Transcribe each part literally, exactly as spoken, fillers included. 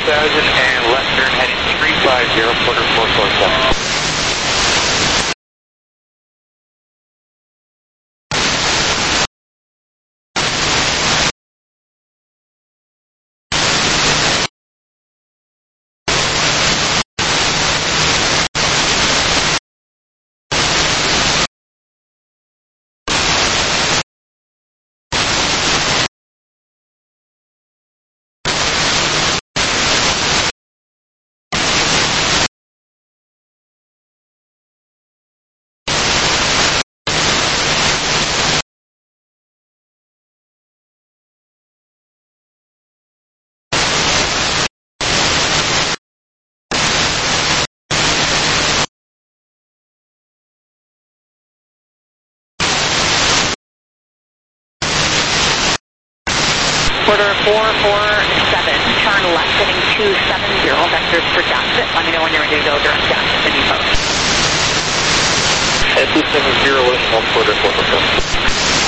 thousand and left turn heading three five zero, quarter four four seven. Quarter four four seven, turn left heading two seven zero, vectors for Dasset. Let me know when you're ready to go direct Dasset to depot. At two seven zero, one quarter four four seven.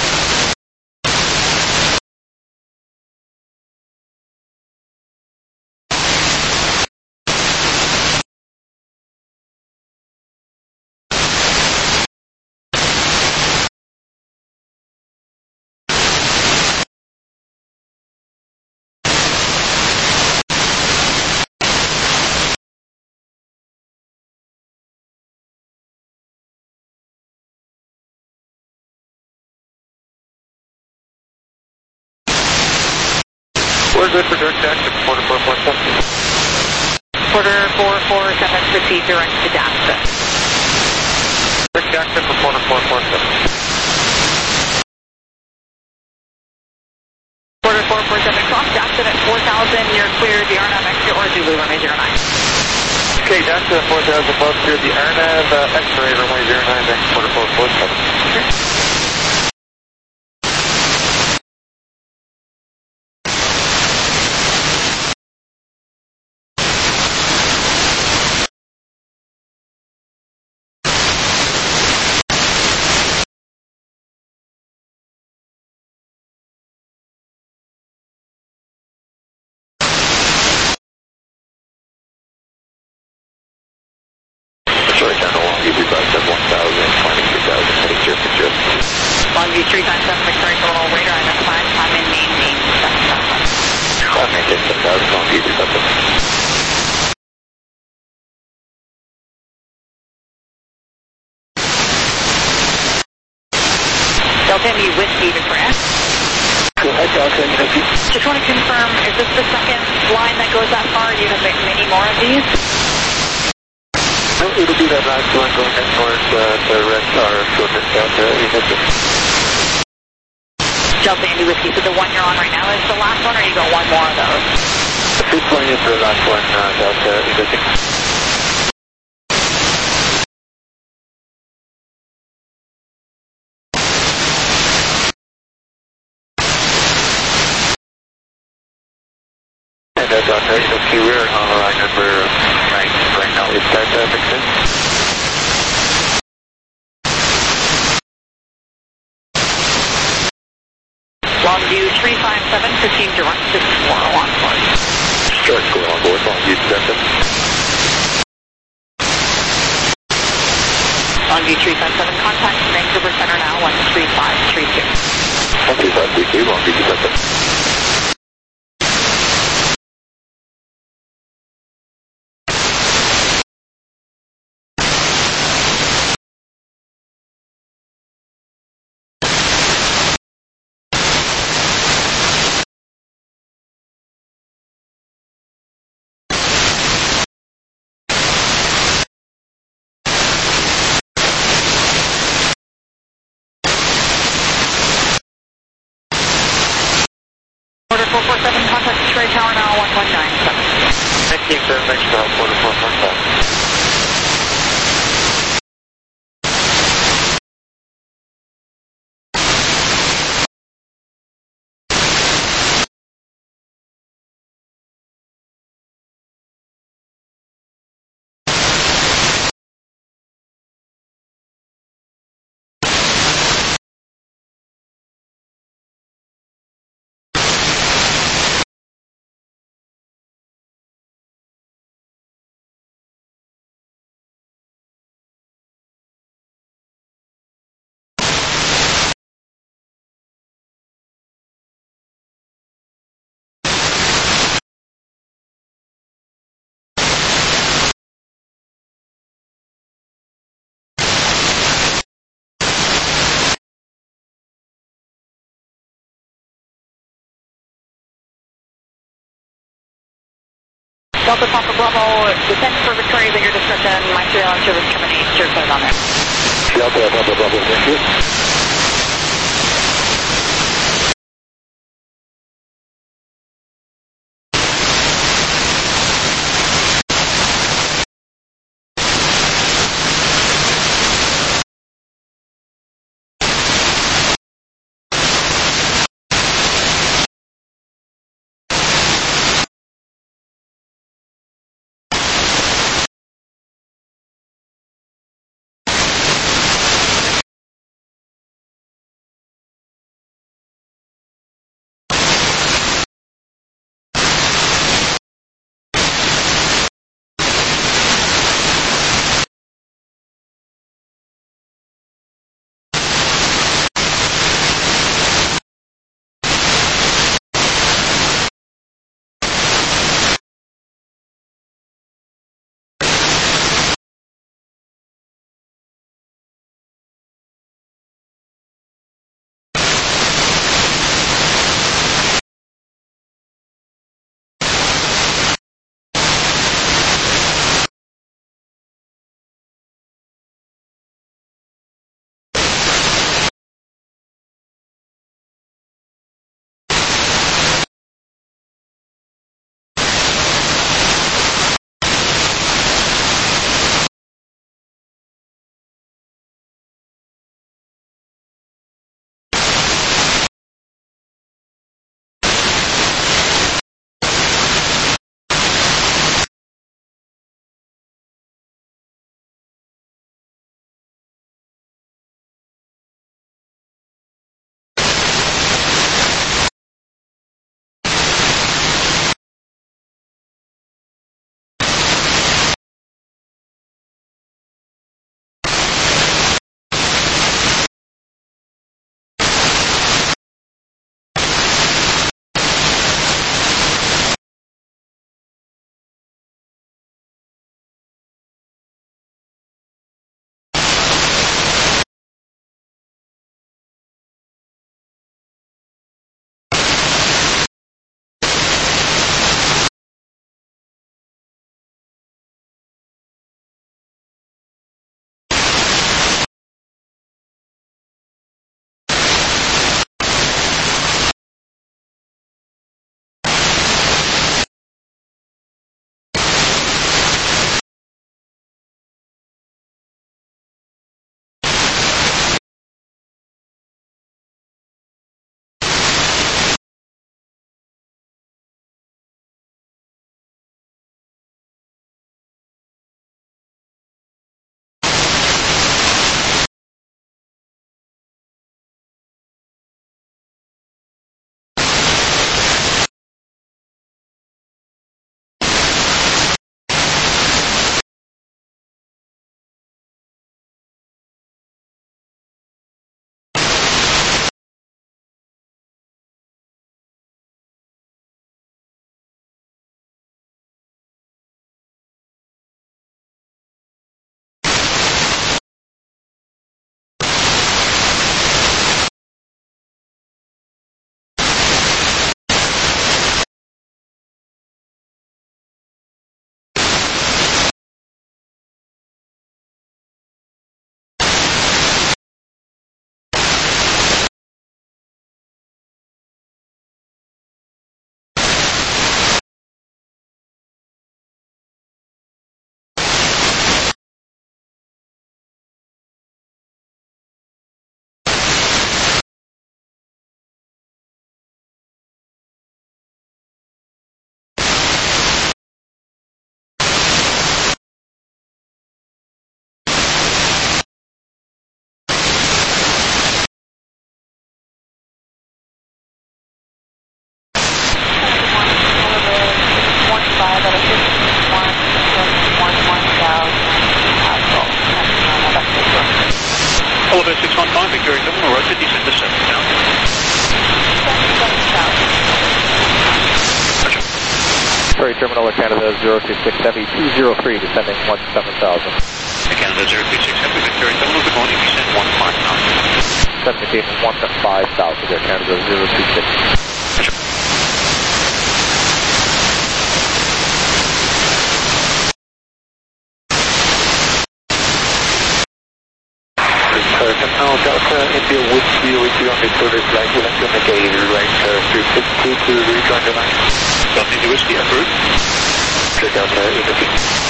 We're good for direct Dasset, quarter four four seven. Quarter four four seven, proceed direct to Dasset. Direct Dasset for quarter four four seven. Quarter four four seven, cross Dasset at four thousand, you're clear the R N A V exit or Zulu runway zero nine. Okay, Dasset at four thousand above, clear the R N A V uh, X-ray runway zero nine, next quarter four four seven. Okay. Sorry, Channel one, U V five seven one thousand, climbing three thousand, heading zero six zero. Longview three times seven, Victoria Total Radar, I M S five, time in main main seven thousand. Uh, maintain seven thousand, Longview three five seven. Delta M U Whiskey Victoria. Go ahead, Delta M U. Just want to confirm, is this the second line that goes that far? Do you have many more of these? No, it'll be that last one going in towards uh, the red car, shortness Delta United. Delta Indy Whiskey, so the one you're on right now is the last one, or you got one more of those? This one is the last one, uh, Delta United. And uh, Delta United, we're on line number nine right now. Is that uh, make sense? Longview three five seven, proceed direct to Squirrel on board. Start going on board, Longview seven. Longview three five seven, contact Vancouver Center now, one three five three two. one three five three two, Longview seven. Order four four seven, contact Detroit Tower now, one one nine seven. Thank you, sir. Thanks for help, quarter four four seven. Delta Papa Bravo, descend for Victoria at your discretion. My surveillance service terminates. Your code on there. Delta Papa Bravo, thank you. Prairie Terminal at Canada zero two six Heavy two zero three, descending one seven thousand. Canada zero two six Heavy, Victoria Terminal, good morning, descend one five thousand. seventeen one five thousand, Air Canada zero two six. you with you on the service flight. We'd like to make a right uh, three six two to rejoin the line. Delta India Whiskey, approved. Clear Delta India.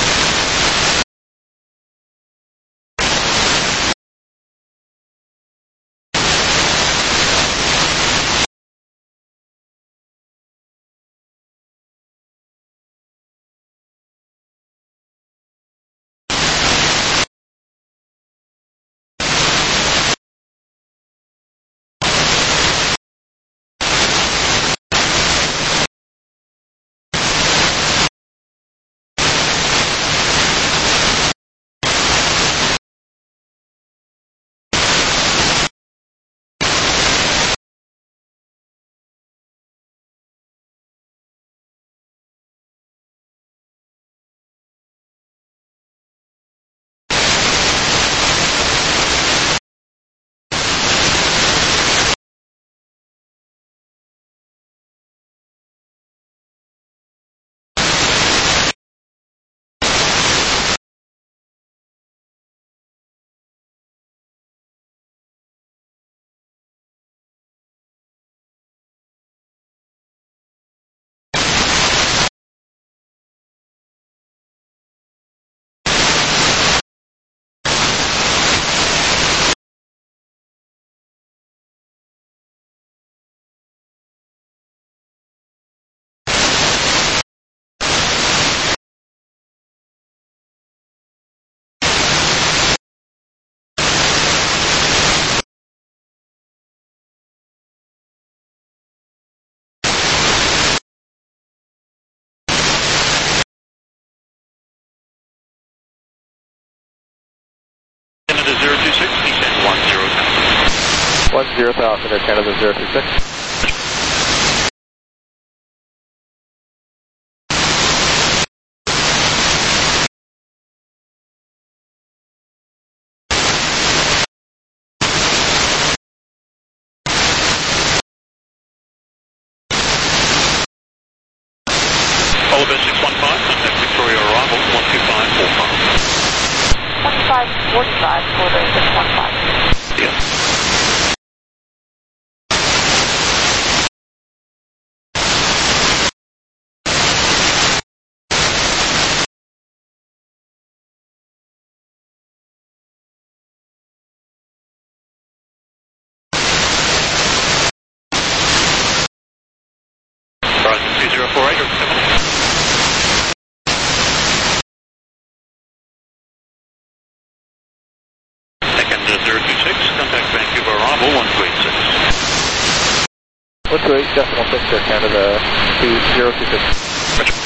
Canada zero two six, descend one zero thousand. one zero thousand, Air Canada zero two six. Oliver six one five, contact Victoria arrival one two five four five. twenty-five forty-five, Oliver six one five. Yeah. Horizon two zero four eight, or seven. Canada zero two six, contact Vancouver arrival one two eight six. one two eight, decimal six, Air Canada two zero two six. Roger.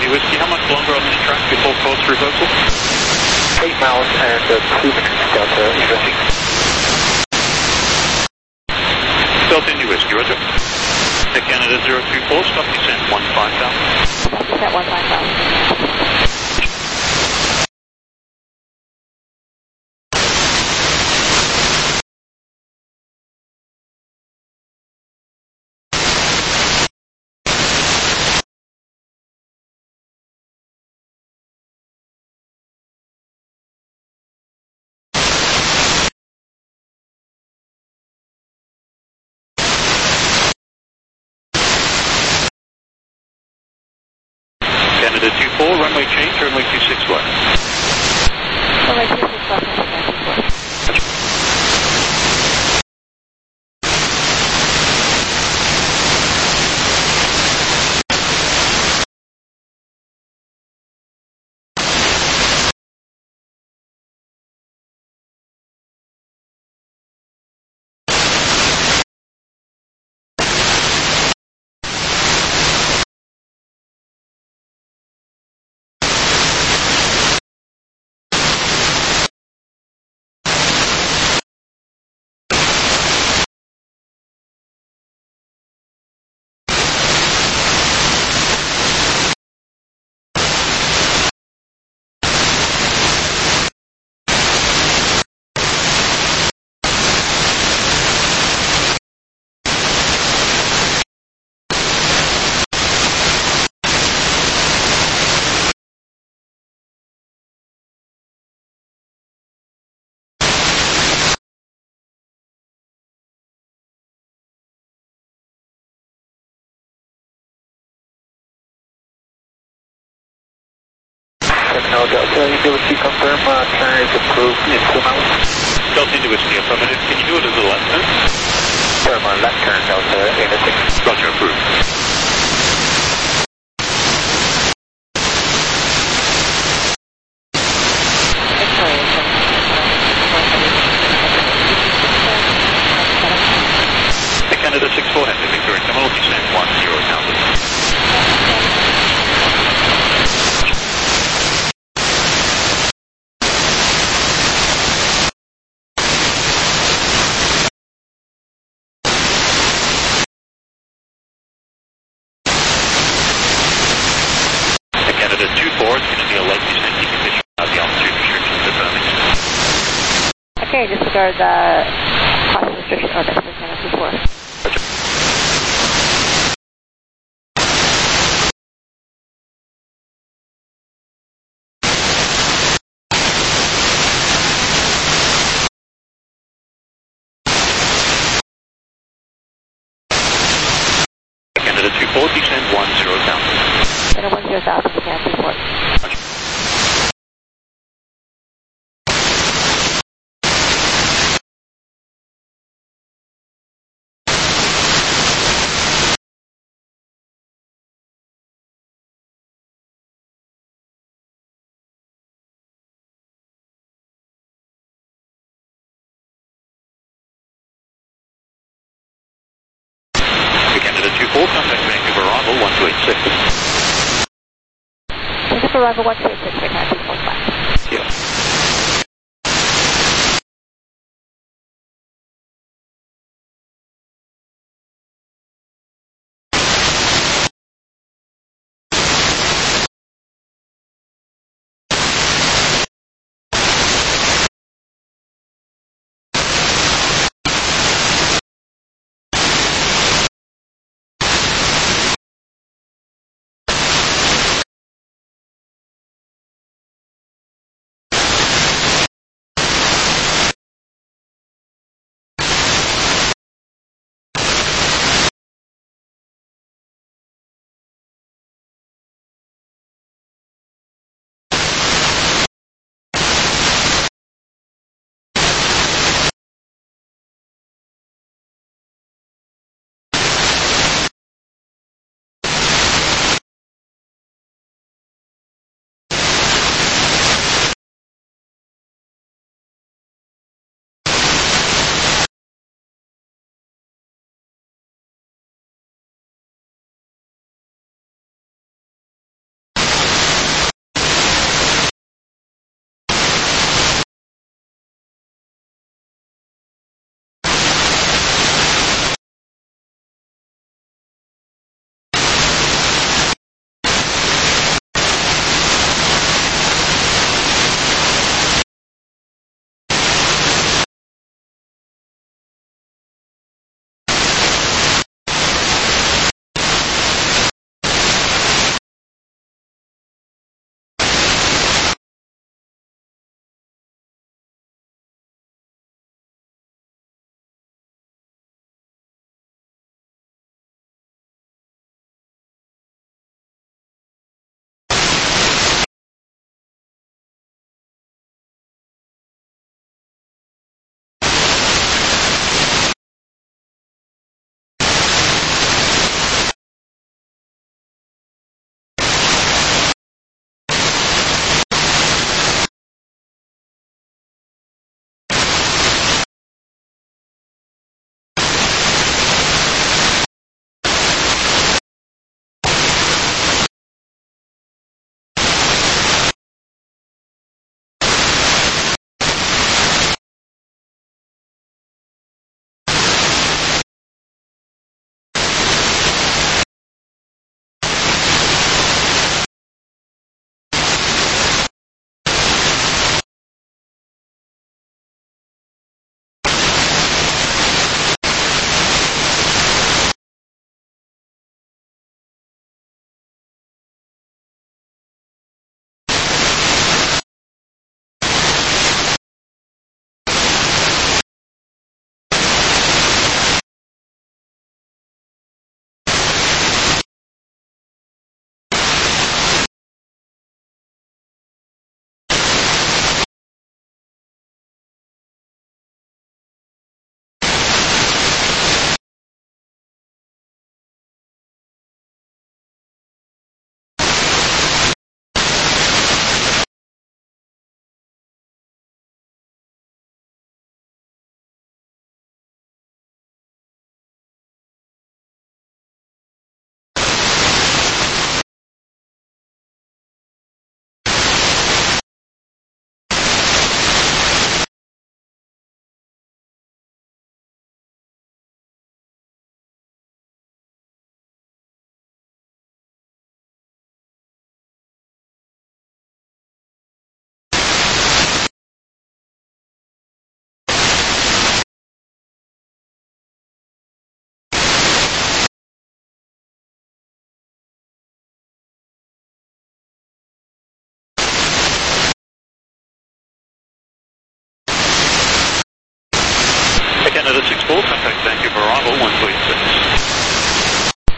Indy Whiskey, how much longer on this track before course reversal? eight miles and uh, two minutes, Delta Indy. Delta Indy Whiskey, roger. The Canada zero two four, stop descent one five thousand. Descent one five thousand. Canada two four, runway change, runway two six left. Runway two six left, Canada two four. No, Delta Indy Whiskey, confirm uh, turn is approved in two miles. Delta Indy Whiskey, affirmative. Can you do it as a left turn? Confirm on left turn, Delta Indy six. Roger, approved. The Canada six four, Henry Victoria, terminal descent one zero thousand. Canada two four, it's going to be a light descent. You can fish out the altitude restrictions at Birmingham. Okay, disregard the crossing restriction order for Canada two four. Canada two four, descend one zero thousand. Canada one zero thousand to Canada two four. Canada two four, contact Vancouver arrival one two eight six. Vancouver arrival one two eight six for Canada two four five. Yeah.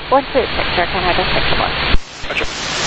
one two six, Air Canada six four. Roger.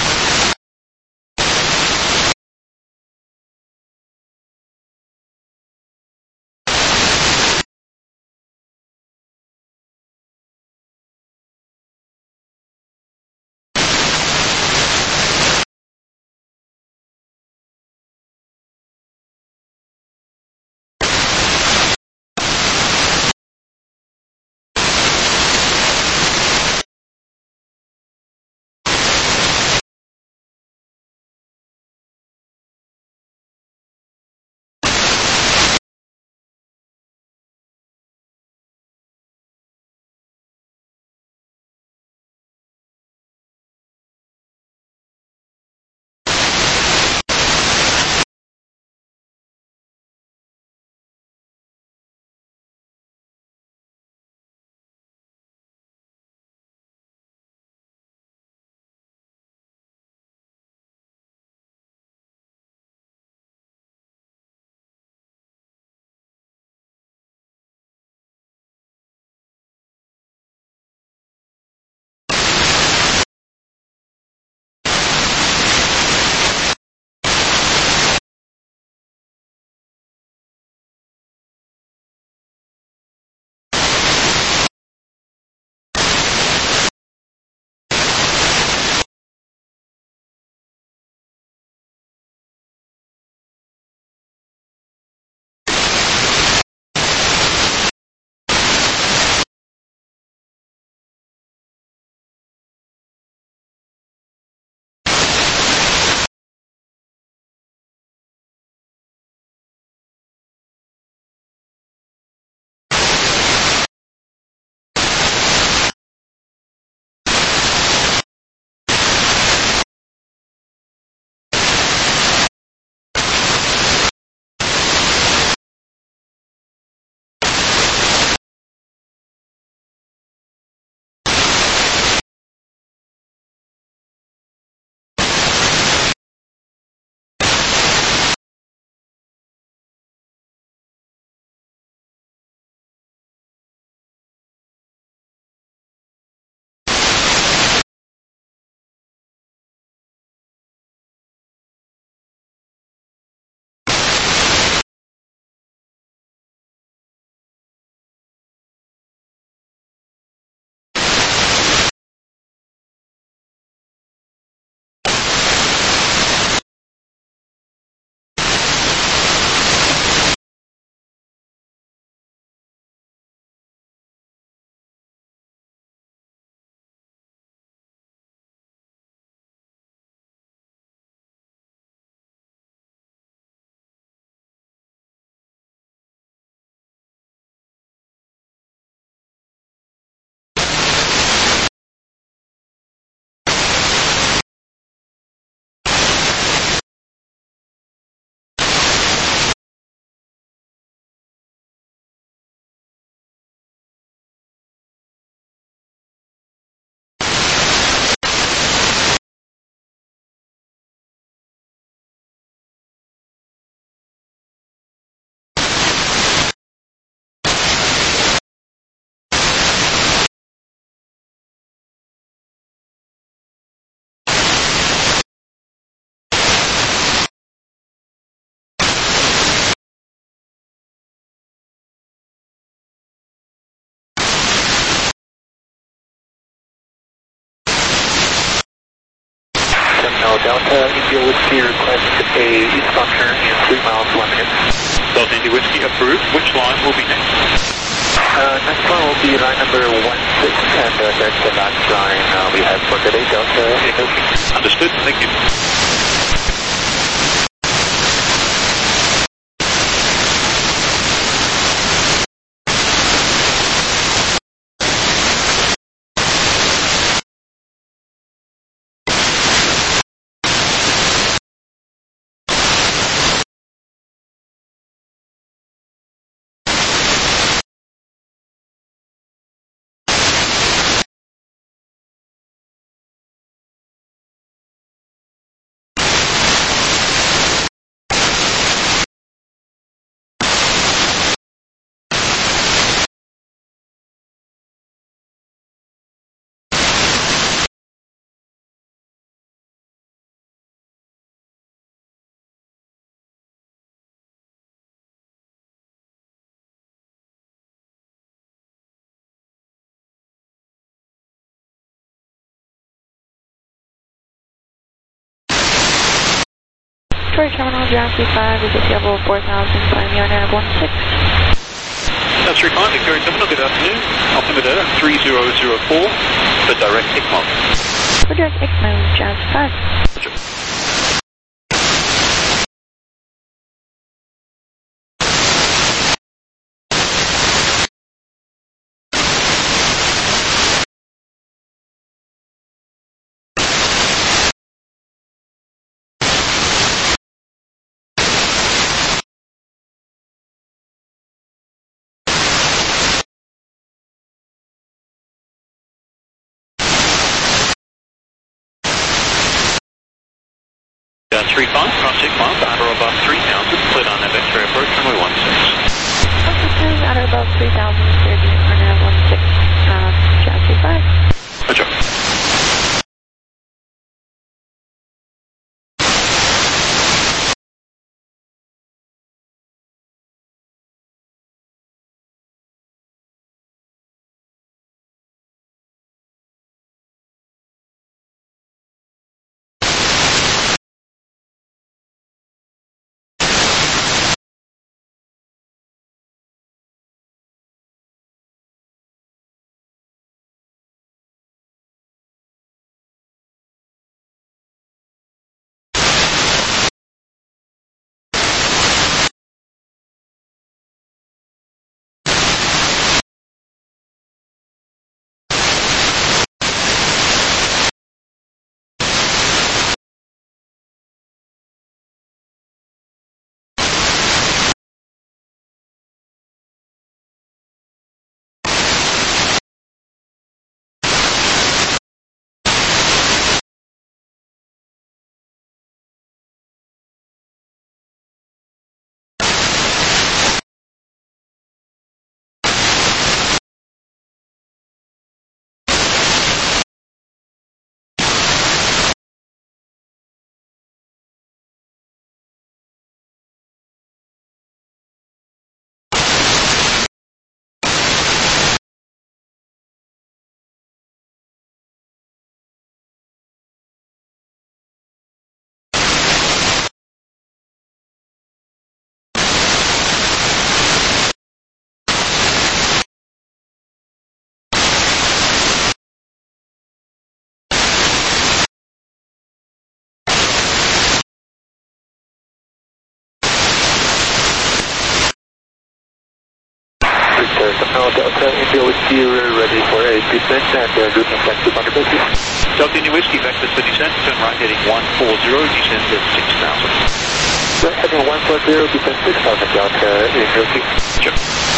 Now Delta India Whiskey request a eastbound turn in three miles one minute. Delta India Whiskey approved. Which line will be next? Uh, next one will be line number one six, and uh, that's the last line uh, we have for today, Delta India Whiskey. Understood. Thank you. Victoria Terminal, ground three five, is at level four thousand, climb your nav one six. That's three five, Victoria Terminal, good afternoon. Altimeter three zero zero four for direct I C M O. For direct I C M O, Jazz five. Roger. Uh, three five, cross six miles, at or above three thousand, cleared on that Victoria approach, runway one six. Officers at or above three thousand, cleared on nav one six, uh, Jazz three five. Roger. Victoria Terminal, Delta India Whiskey, we're ready for a descent and uh, routing back to Bunker Bay. Delta India Whiskey, vector for descent, turn right heading one four zero, descend at six thousand. Right heading one four zero, descent six thousand, Delta India Whiskey. Roger.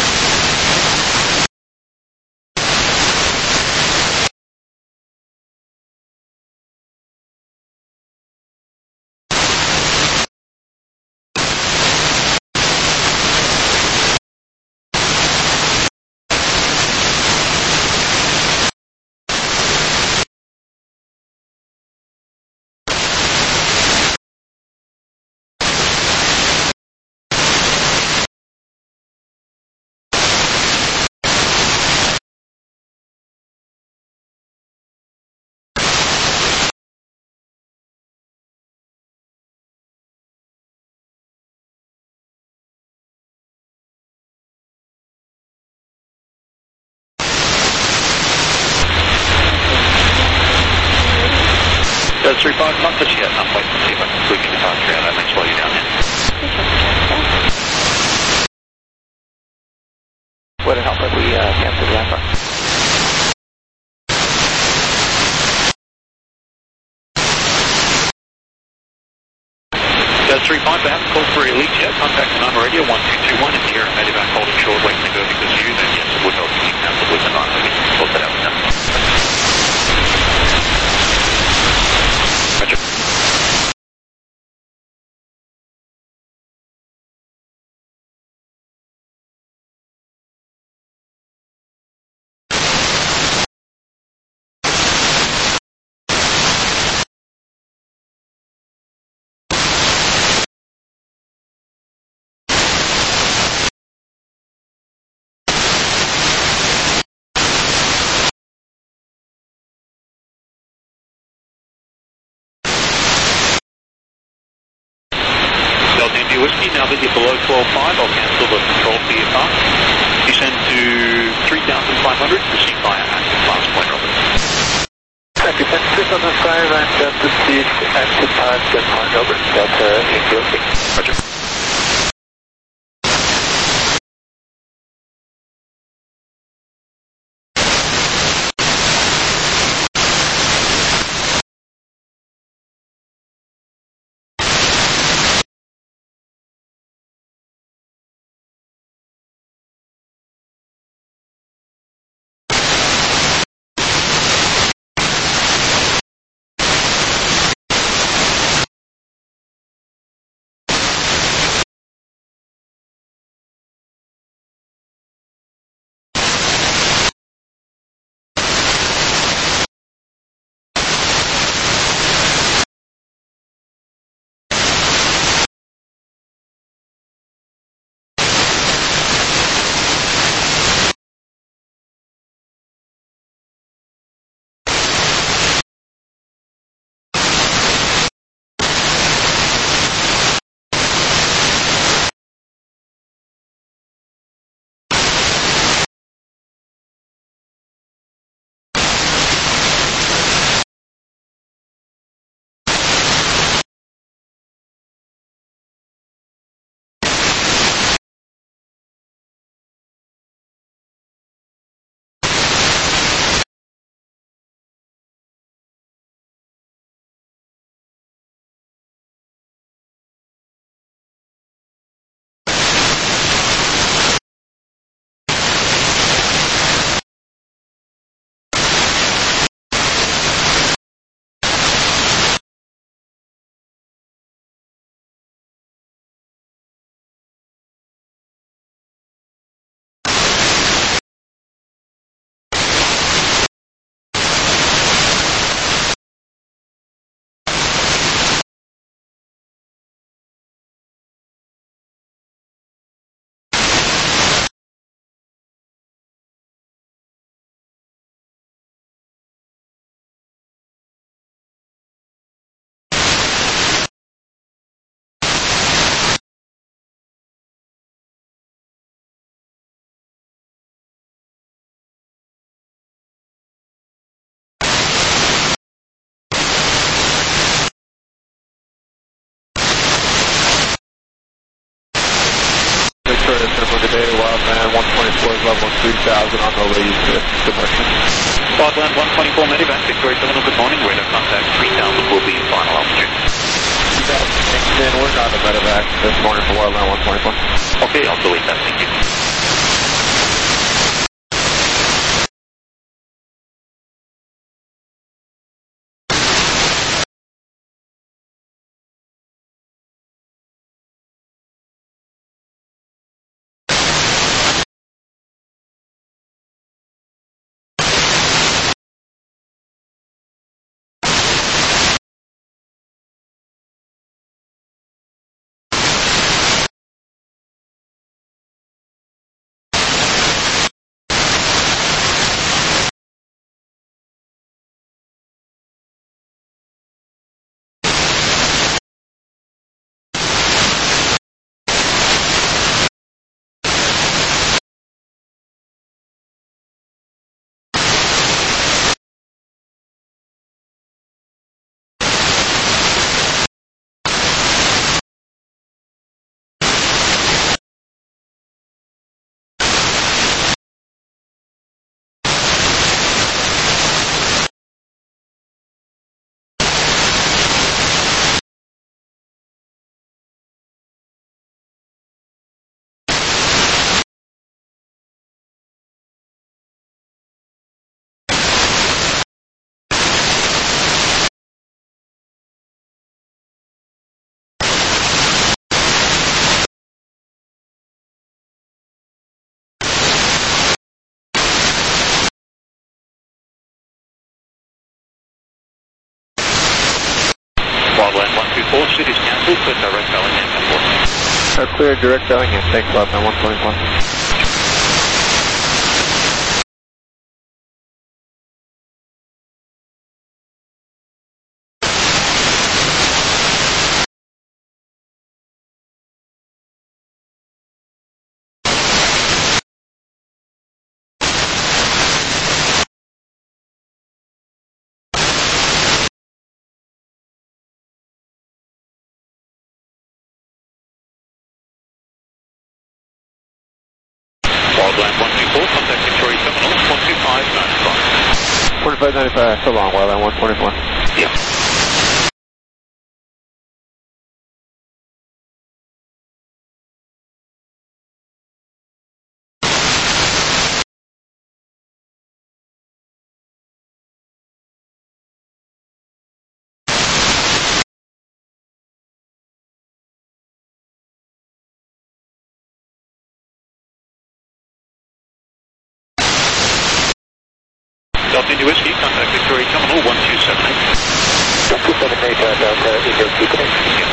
That's three five, not just yet. I'm waiting to see if I can squeak in the departure out. That makes while you're down there. Would it help if we uh, cancel the Alpha? That's three five, perhaps call for elite jet. Contact the number radio one two two one if you're in medevac holding short waiting to go because you, then yes, it would help if you cancel with the nine. We can sort that out with them. Roger. India Whiskey, now that you're below twelve five, I'll cancel the control for your car. Descend to three thousand five hundred, proceed via active fast Point Roberts. Descend three thousand five and uh, proceed active fast Point Roberts, Delta India Whiskey. Roger. Today, Wildland one twenty-four is level three thousand on the way to departure. Wildland one twenty-four Medivac, Victoria Terminal, good morning. Radar contact three thousand will be final altitude. Then we're not a medevac this morning for Wildland one twenty-four. Okay, I'll delete that, thank you. Wildland one two four, city's cancelled, but direct Bellingham airport. Uh, clear direct Bellingham, thanks Wildland one twenty-four. Wildland one two four, contact Victoria Terminal, one two five nine five. twenty-five ninety-five, so long, Wildland one twenty-four. Yeah. Delta India Whiskey, contact Victoria Terminal, one two seven eight. two seven eight, uh, Delta India Whiskey. Yeah.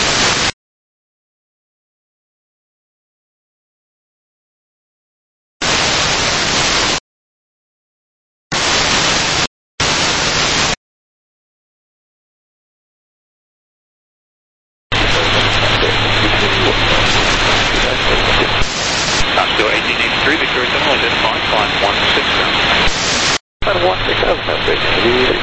Pasco eighteen eighty-three, Victoria Terminal, identified, climb one six seven. Climb one six seven, that's great.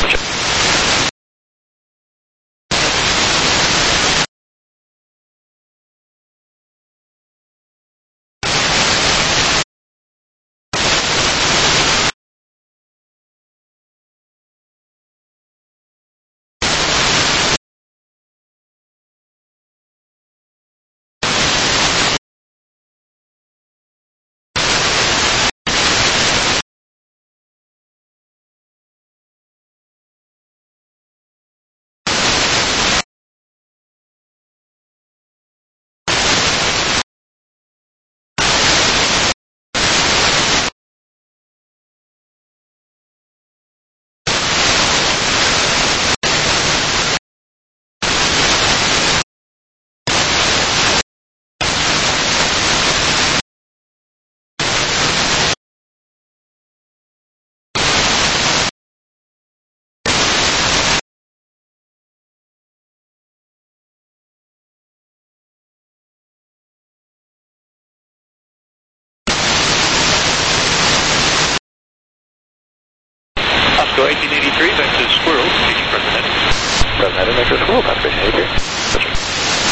Pasco eighteen eighty-three, back to Squirrel, speaking President. President, make sure Squirrel, Pasco eighteen eighty-three. That's right.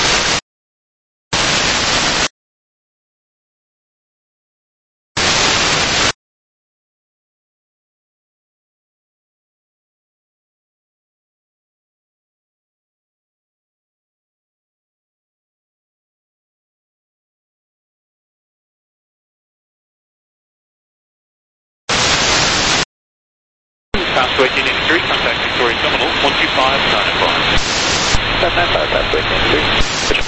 Pasco eighteen eighty-three, contact Victoria Terminal, one two five nine five. seven nine five, Pasco eighteen eighty-three.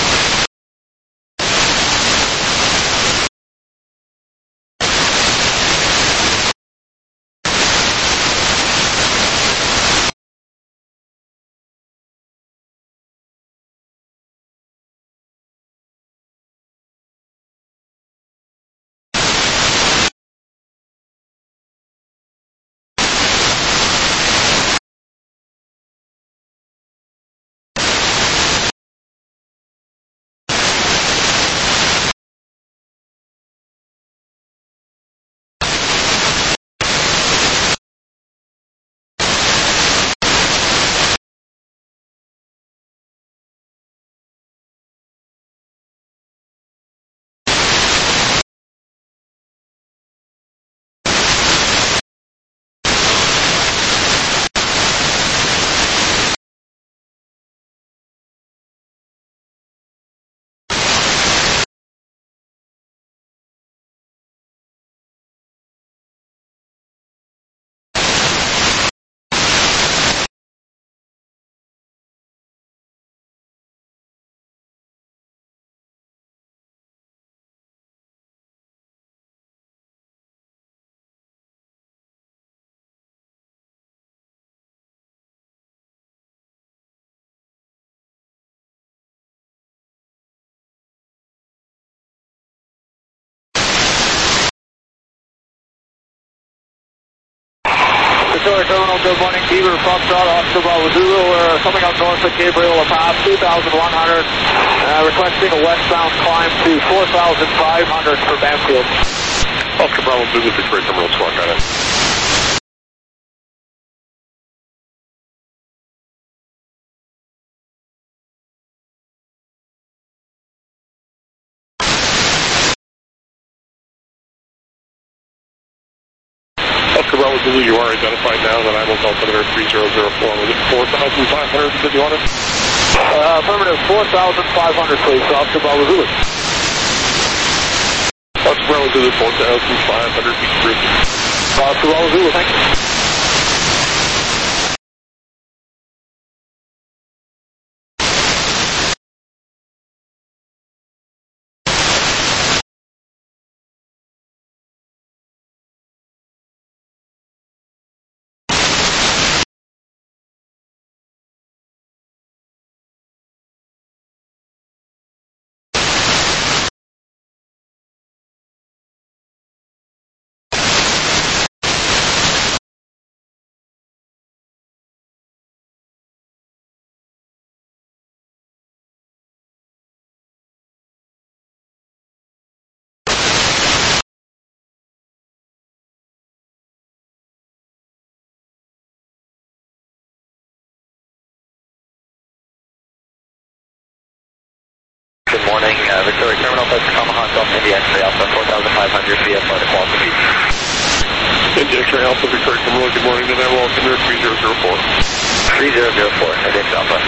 Victoria Terminal, good morning. Beaver, Foxtrot, Oscar Bravo Zulu. We're coming up north of Gabriel Pass, two thousand one hundred. Uh, requesting a westbound climb to four thousand five hundred for Banfield. Oscar Bravo Zulu, Victoria Terminal, Squawk Island. Oscar Bravo Zulu, you are identified now, then I will call altimeter three zero zero four. Was it four thousand five hundred that you wanted? Uh, affirmative, four thousand five hundred, please, for Oscar Bravo Zulu. Oscar Bravo Zulu, four thousand five hundred, be approved. Oscar Bravo Zulu, thank you. Good morning, uh, Victoria Terminal, Bus Tomahawk, Delta India X-ray Alpha, four thousand five hundred, V F R to quality. India X-ray Alpha, Victoria Terminal, good morning to them, altimeter three zero zero four. three zero zero four, India X Alpha.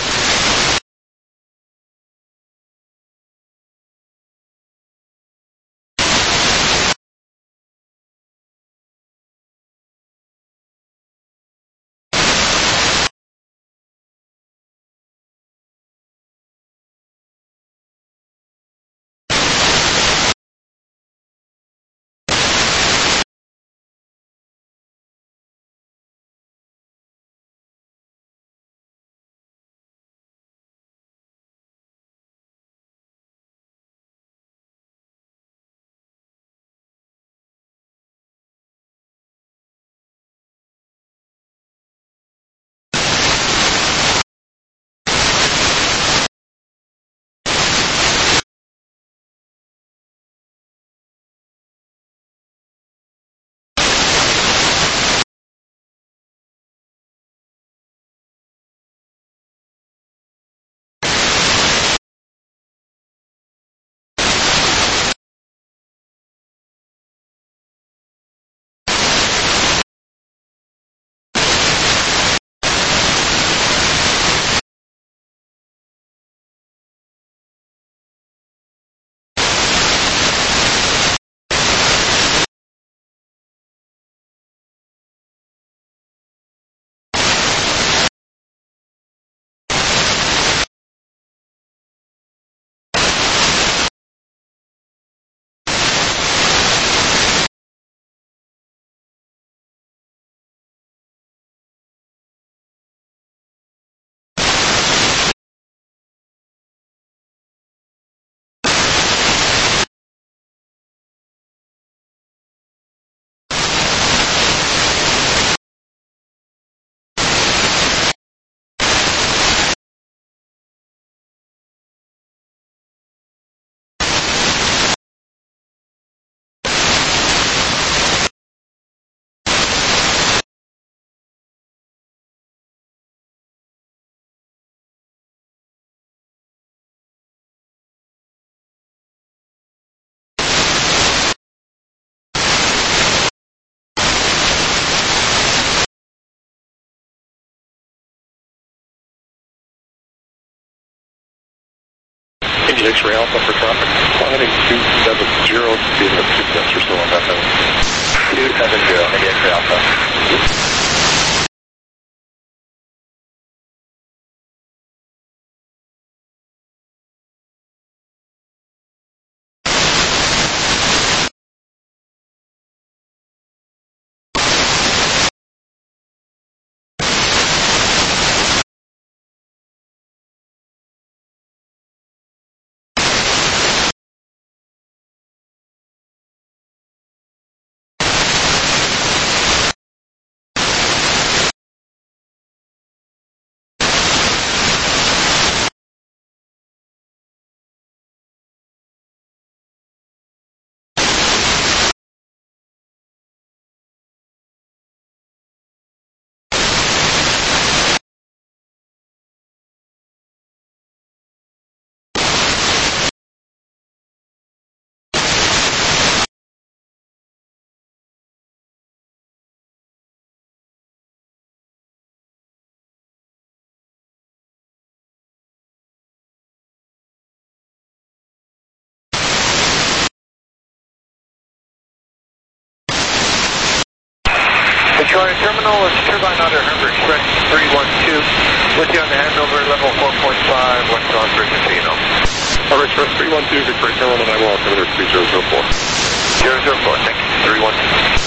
India X-ray Alpha for traffic, planning two seven zero, be about two steps or so on that thing. two seven zero, India X-ray Alpha. Victoria Terminal, it's turbine under Harbor Express three one two, with you on the handover level four point five, west on frequency, you know. Harbor Express three one two, Victoria Terminal, and I will altimeter three zero zero four. zero zero four, thank you, three one two.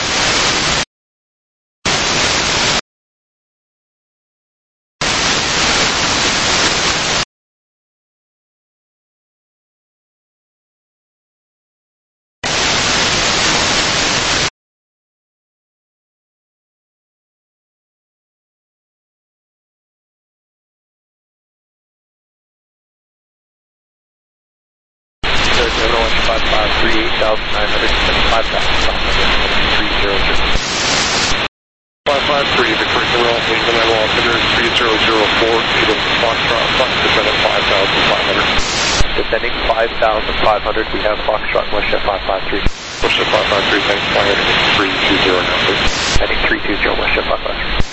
five five three, eight thousand nine hundred, five thousand five hundred, three zero zero. five five three, Victoria Terminal, and I will altimeter three zero zero four, Native Foxtrot, Fox descending five thousand five hundred. Descending five thousand five hundred, we have Foxtrot, WestJet five five three. WestJet five five three, thanks, flying heading three two zero now, please. Heading three two zero, WestJet five five three.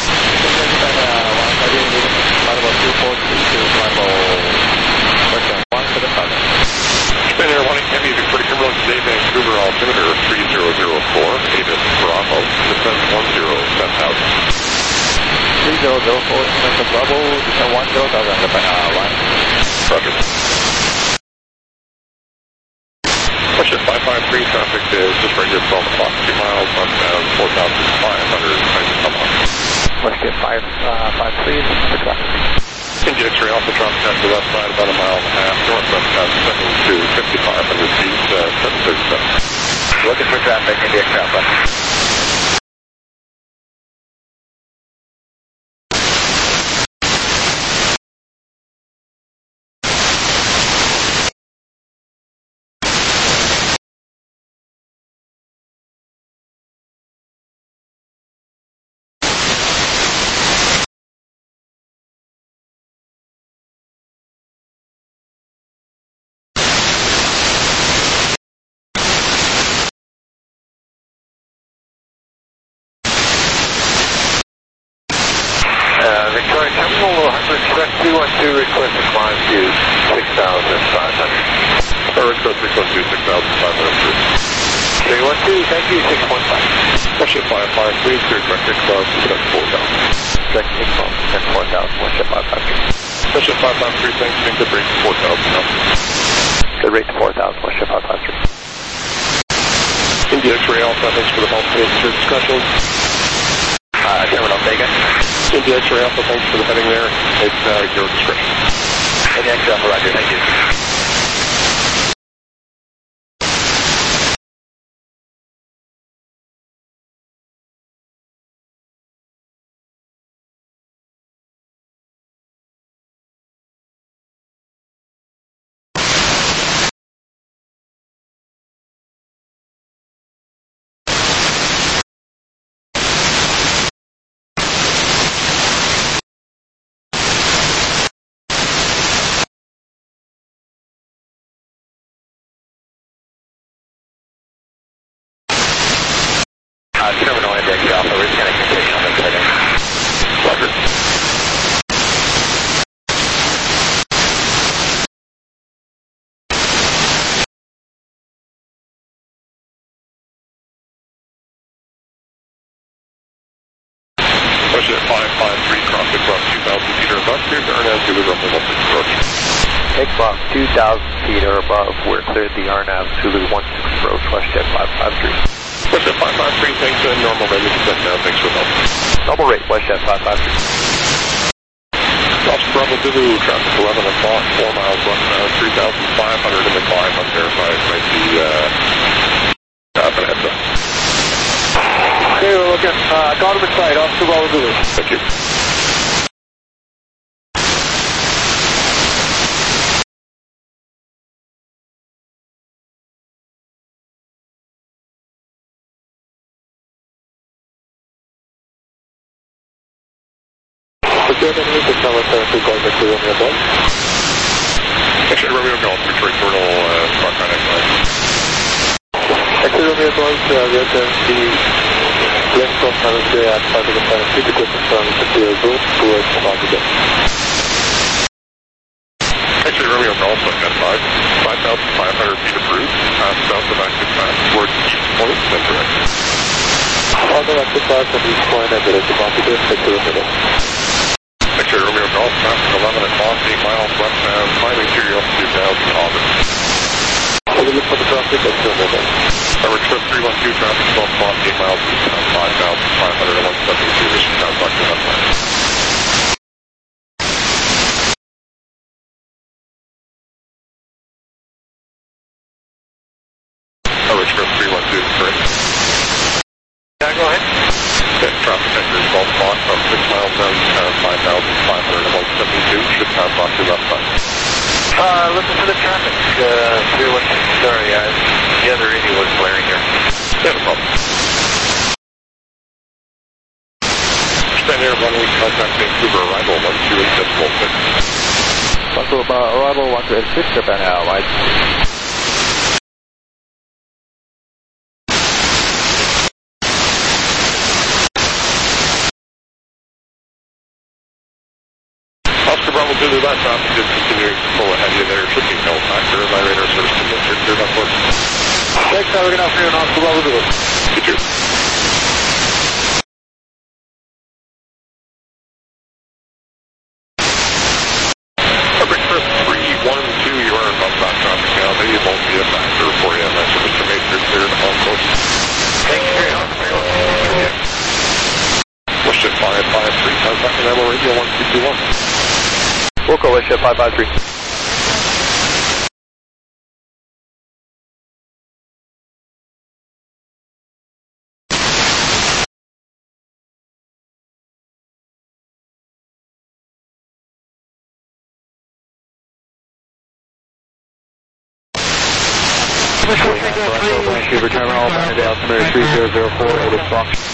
Spin Air one Heavy, Victoria Terminal, today Vancouver, altimeter three zero zero four, Native Bravo, descend one zero, ten thousand. three zero zero four, Samantha Bravo, descend one zero thousand, uh, line. Roger. WestJet five five three, traffic is just right here, twelve o'clock, two miles, northbound, four thousand five hundred, nice to come on. WestJet five five three, for traffic. India X-ray Alpha, traffic out to the left side, about a mile and a half, northwest path, descending to fifty-five hundred feet, uh, seven thirty-seven. Looking for traffic, India X-ray Alpha. Victoria Terminal, Harbor Express three one two, request to climb to six thousand five hundred. Harbor Express six one two, six thousand five hundred. three one two, thank you, six one five. WestJet five five three, clear direct takeoff, descend four thousand. Direct takeoff, descend four thousand, WestJet five five three. WestJet five five three, thanks, make good rate to four thousand now. Good rate to four thousand, WestJet five five three. India X-ray Alpha, thanks for the multiple discussions. Uh, Terminal taken. India X-ray Alpha, thanks for the heading there. It's uh, your discretion. India X-ray Alpha, roger, thank you. Uh, Terminal India X-ray Alpha, we're going to continue on this heading. Roger. WestJet five five three, cross across two thousand feet or above, cleared to Arnaz, Zulu, roughly one six approach. Takeoff two thousand feet or above, we're cleared the Arnaz, Zulu one six approach, WestJet five five three. WestJet five five three, thanks, and normal ready to descend now, thanks for help. Normal rate, WestJet five five three. Oscar Bravo Zulu, traffic eleven o'clock, four miles westbound, three thousand five hundred in the climb, unverified, might be, uh, up and heads up. Okay, we're looking, uh, Godman side, Oscar Bravo Zulu. Thank you. Do you have any need to tell us uh, if we're going to clear on your boat? Actually, Romeo Golf, Victoria Terminal, uh, Spark nine X nine. Actually, Romeo Golf, uh, we have the left from San at five of the seven feet, equipment from the Clear Group towards Chicago. Actually, Romeo Golf, at five, five thousand five hundred feet of route, uh, south of active path towards East Point, and direct. Father, five from East Point, I did it to Buffalo, Victor Romeo. Victor Romeo Golf, traffic eleven o'clock, eight miles westbound, climbing to your two thousand August. I'll look for the traffic, that's still moving. Average trip three one two, traffic twelve o'clock, eight miles eastbound, five thousand five hundred one seventy-two, mission contact to that line. Average trip three one two, correct. Yeah, go ahead. Okay, traffic vector twelve o'clock from six miles down eastbound, five thousand five hundred one seventy-two, should pass off to left side. Uh, listen to the traffic. Uh, three one two, sorry, uh, the other radio was blaring here. Yeah, no problem. Stand here, one week, contact Vancouver, arrival one two eight decimal six. Vancouver, arrival one two eight six, Japan Airlines. Oscar Bravo two to that traffic is continuing to pull ahead of you there. Should be no factor. My radar service to the third cleared upward. Thanks, have a good afternoon, Oscar Bravo two. You too. Perfect trip three one two, you are above that traffic now. Maybe it won't be a factor for you. That's Mister Maker cleared on course. Thank you very much. Wish it five five three, contact Naval Radio one two two one. Wilco, Westjet five five three. Vancouver Terminal, Altimeter three zero zero four, Otis Fox.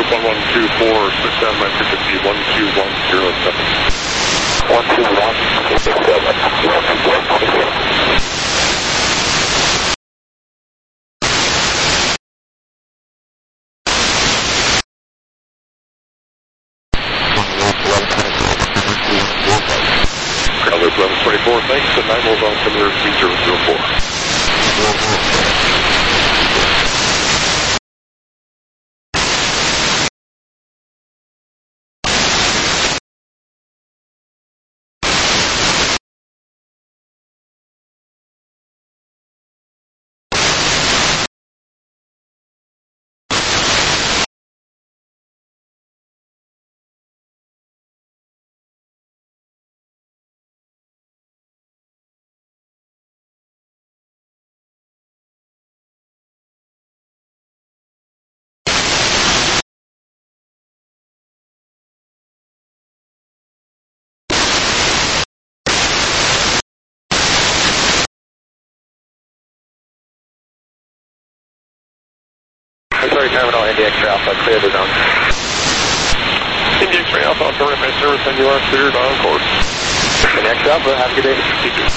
North one one two four, switch down my frequency one two one zero seven. one two one zero seven. Ground loop eleven twenty-four, thanks, and nine will altimeter three zero zero four. Sorry, Terminal Indy X-Ray Alpha, clear the zone. Indy X-Ray Alpha, current my service, and you are cleared on course. Indy X-Ray Alpha, have a good day. You too.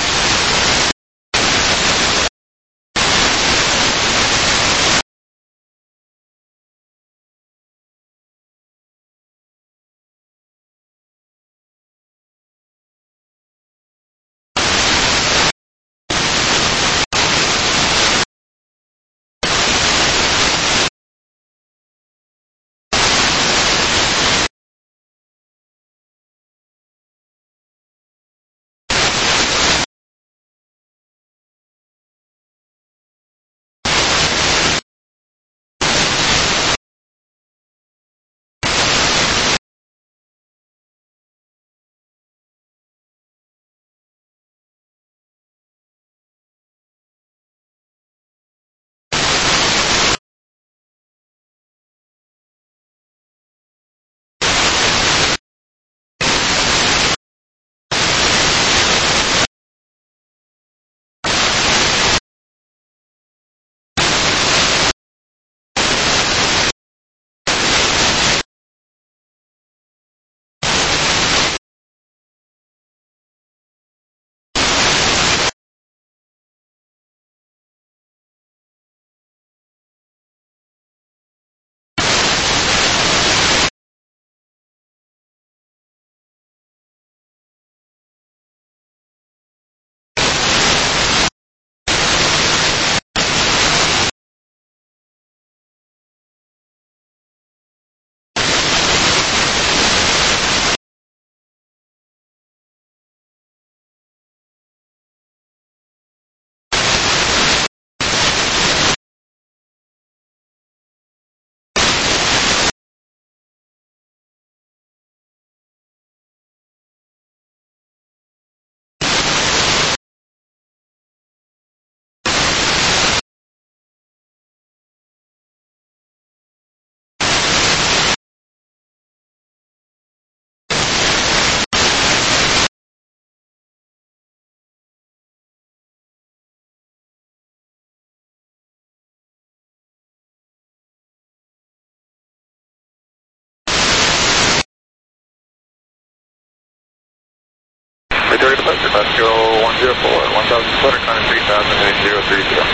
Victoria Departure, Pasco one zero four, one thousand two hundred, climb three thousand, heading zero three zero.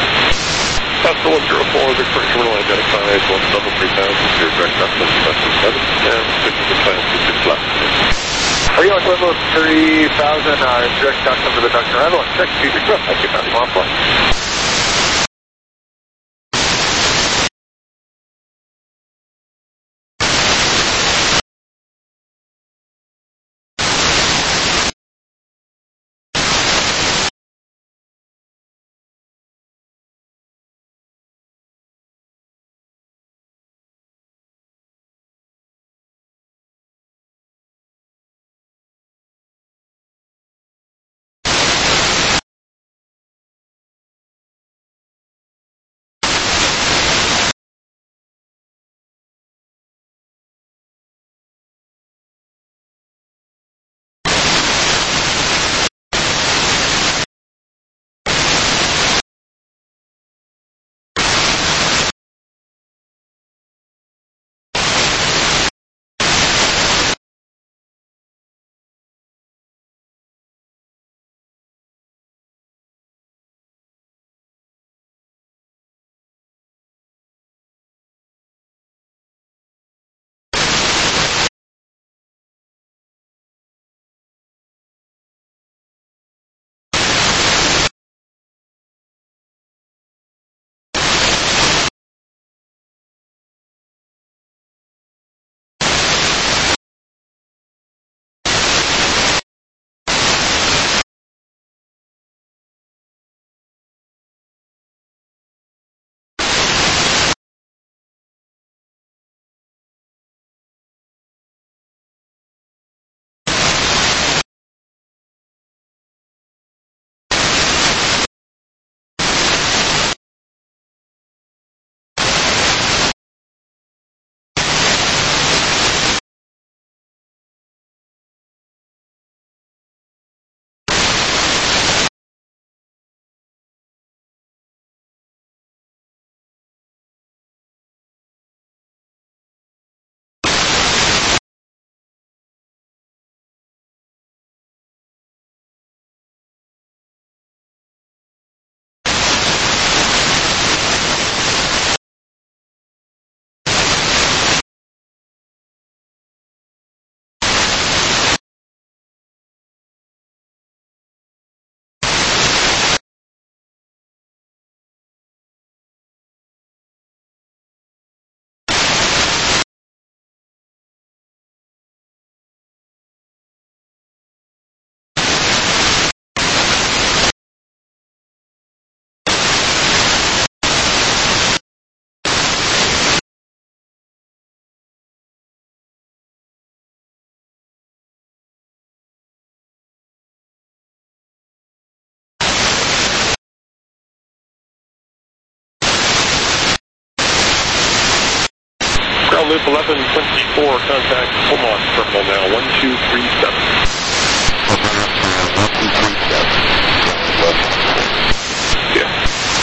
Pasco one zero four, Victoria Terminal identifies one double three thousand, zero direct crossing Pasco seven, and switching to plan two six left. Are you on level three thousand, uh, direct custom to the Doctor Arrival, check two six left, thank you, Pasco one flight. Ground loop eleven twenty-four, contact Beaumont Terminal now, one two three seven. one two three seven. Yeah.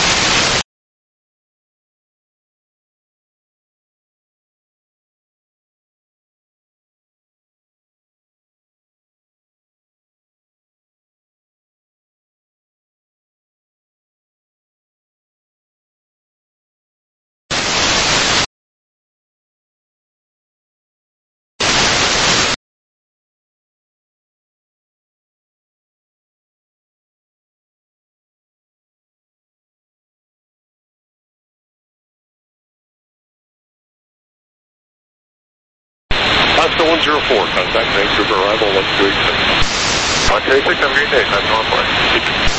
Oscar one zero four, contact Vancouver arrival one two eight six. one two eight six, have a great day. That's Northwest.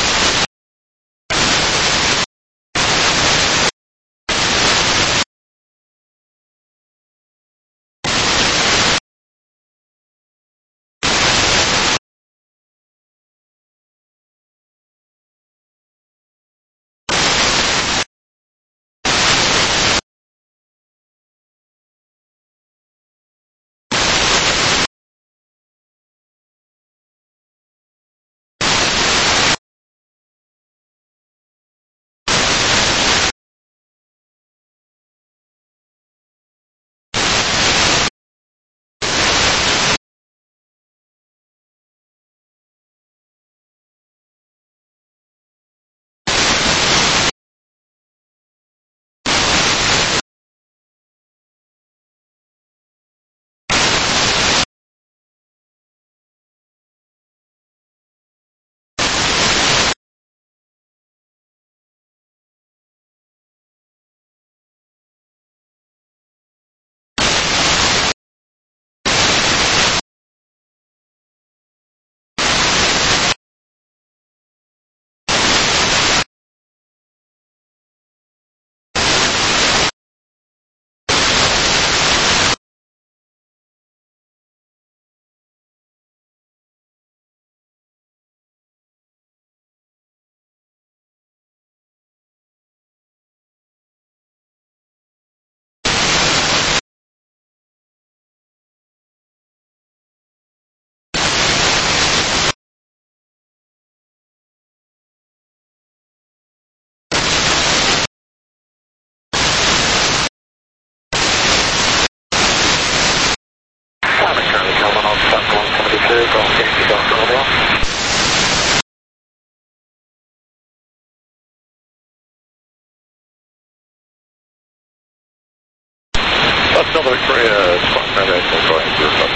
Let's double Victoria, spot nine eight, go ahead, zero seven.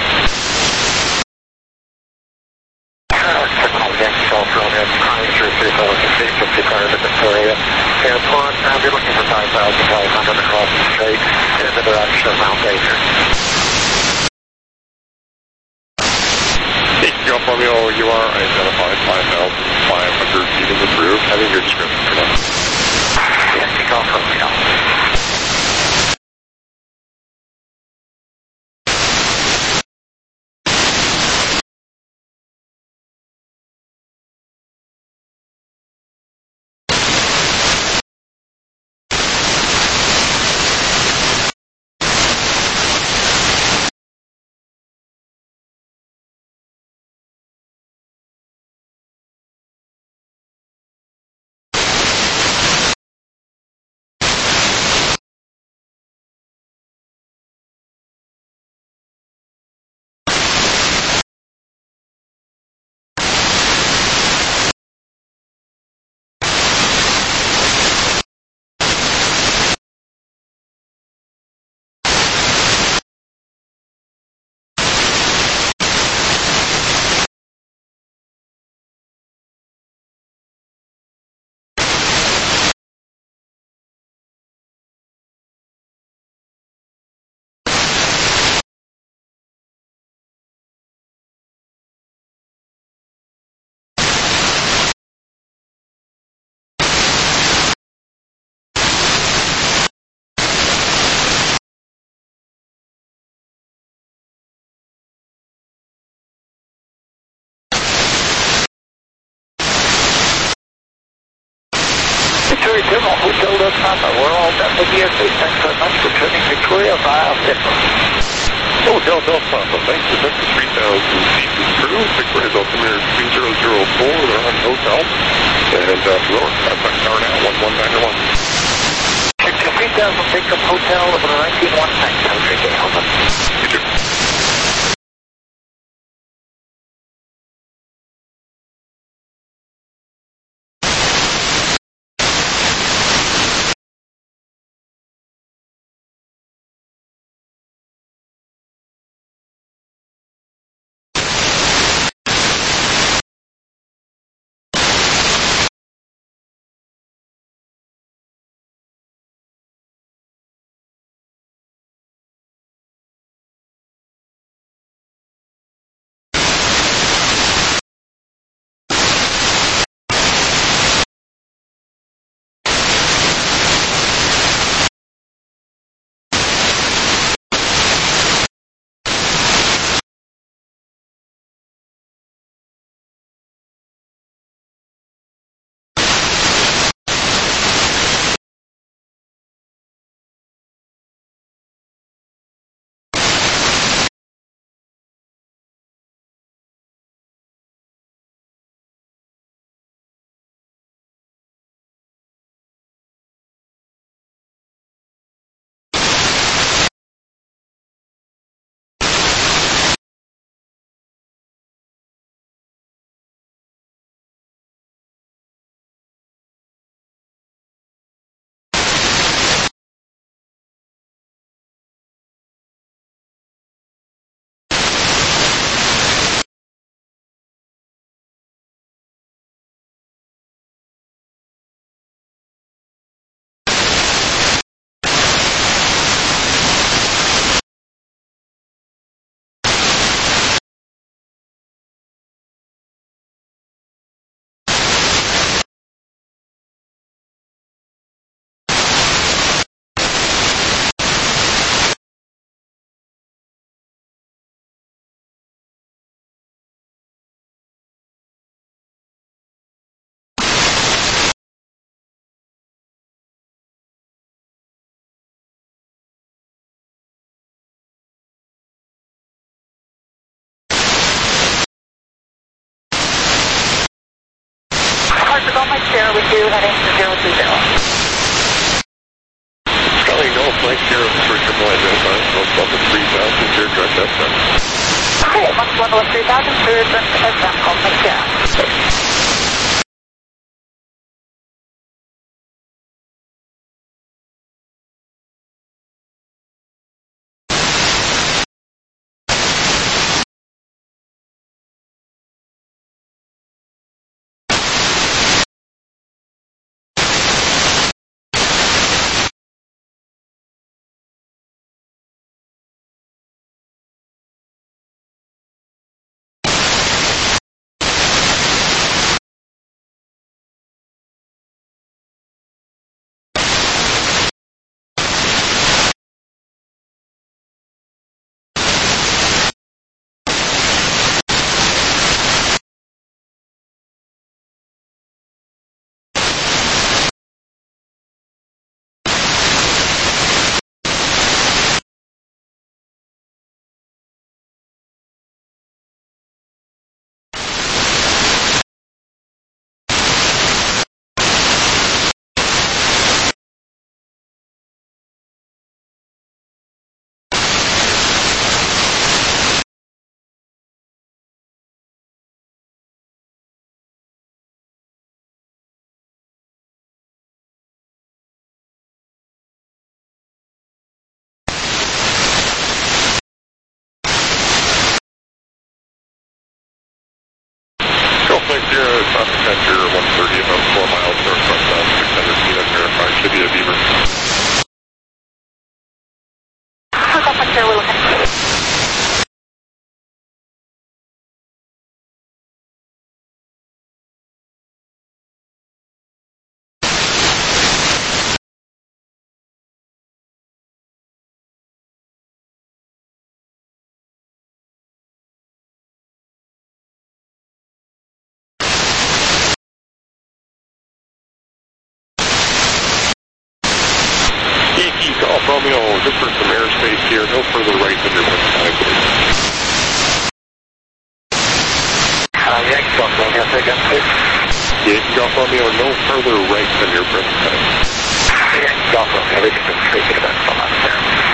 Airport, I'll be looking for five thousand five hundred across the street in the direction of Mount Baker. Golf Romeo, you are identified five thousand five hundred feet in the roof. Having your description for that. Yes, Golf Romeo. Victoria Terminal, Hotel Los Papa. We're all done with the airspace. Thanks very much for turning Victoria via Denver. Hotel Del Papa, thanks to Vector three thousand feet and crew. Victoria's altimeter is three zero zero four. They're on hotel. And uh, we're on contact tower now, one one nine one. Victor three thousand, pick up Hotel over the nineteen one nine. Have a great day, over. You too. On my chair with you heading to zero two zero. Charlie Golf, Mike zero three triple identified. Golf Papa three thousand, clear direct S M. Okay, one one one three thousand, clear direct S M, call my chair. looking for some airspace here. No further right than your present time, please. Uh, Yankee Golf Romeo, say again, please. Yankee Golf Romeo, no further right than your present time. Yankee Golf Romeo, we can just take it back from us there.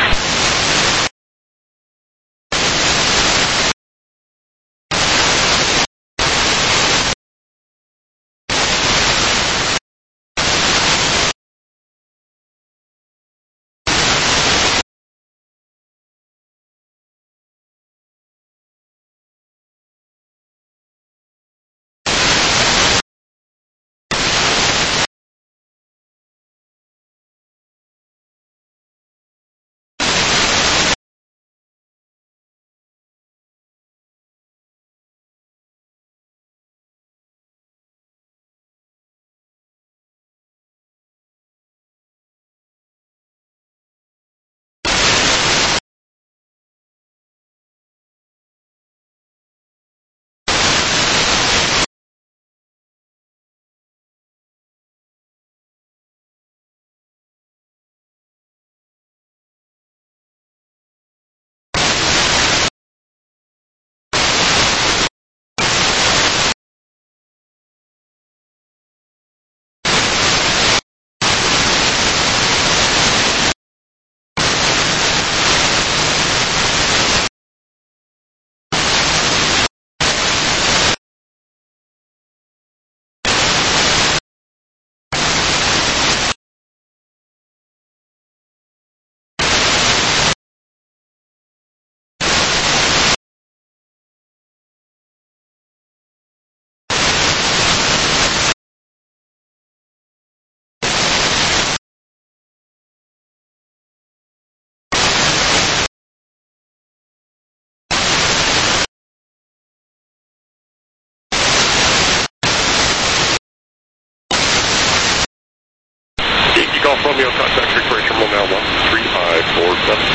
Golf Romeo, contact Victoria Terminal now one three five four seven.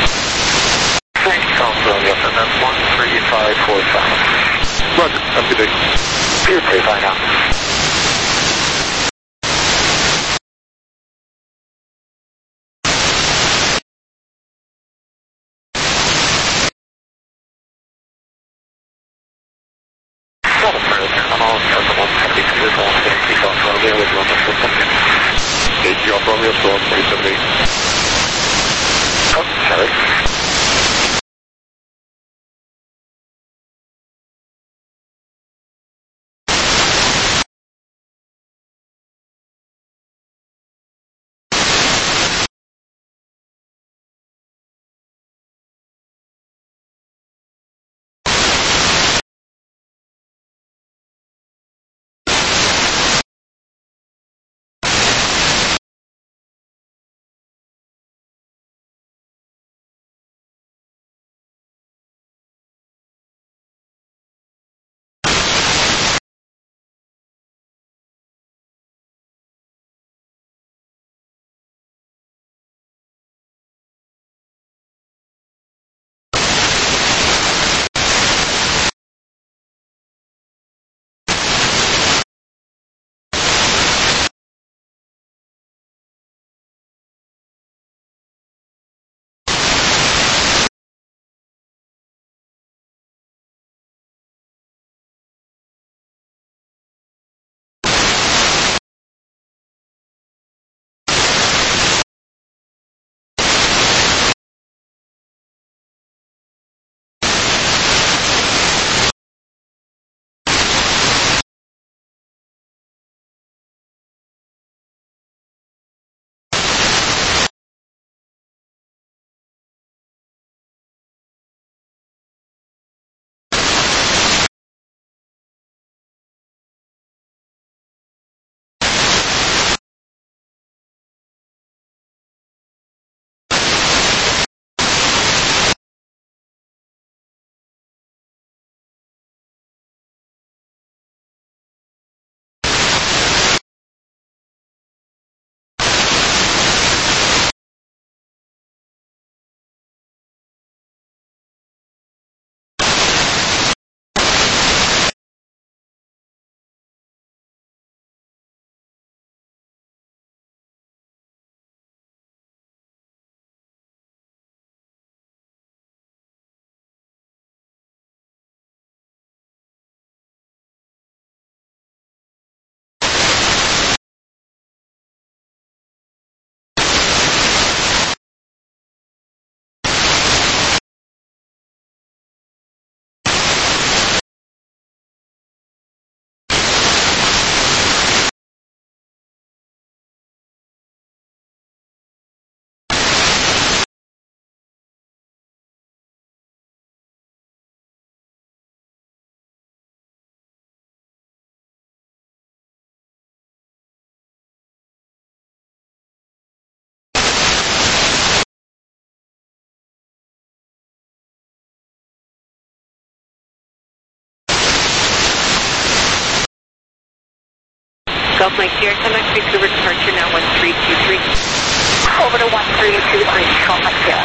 Yankee Golf Romeo, and that's one three five four seven. Roger, have a good day. You too, bye now. Yankee Golf Romeo, still on twenty-seven eight. Oh, sorry. South Lake Sierra ten nine three, Cougar departure now one three two three. Over to one three two three, South Lake Sierra.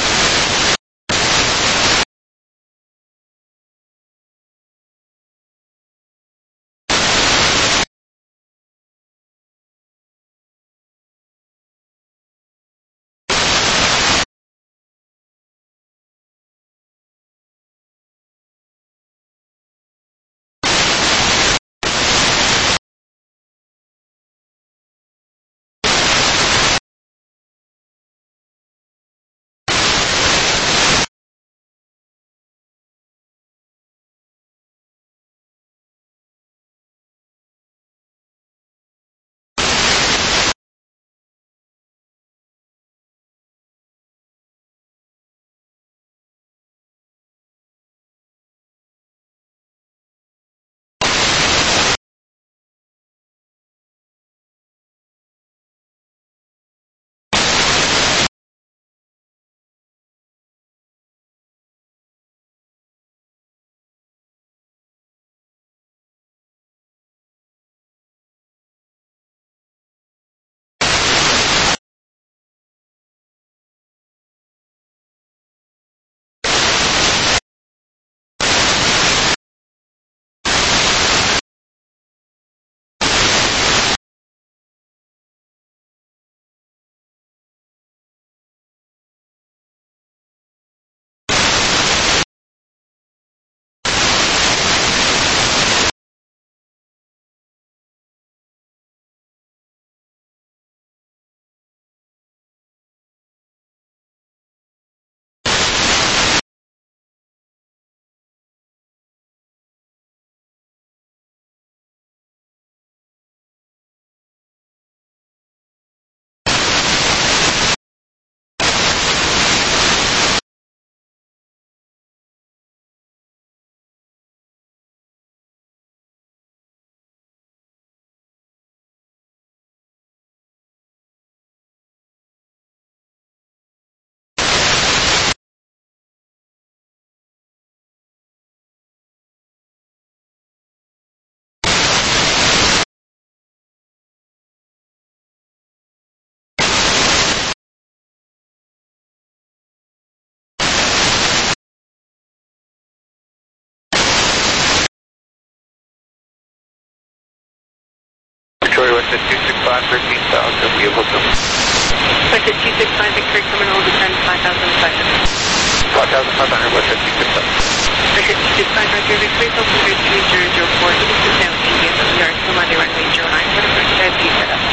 Victoria Western two six five, thirteen thousand, we have hooked up. Western two six five, Victoria terminal, descend five thousand five hundred. five thousand five hundred, Western two six five. Western two six five, Roger, Victoria, Delta three zero zero four, East to San India, we are still Monday runway zero nine, what is our T set up?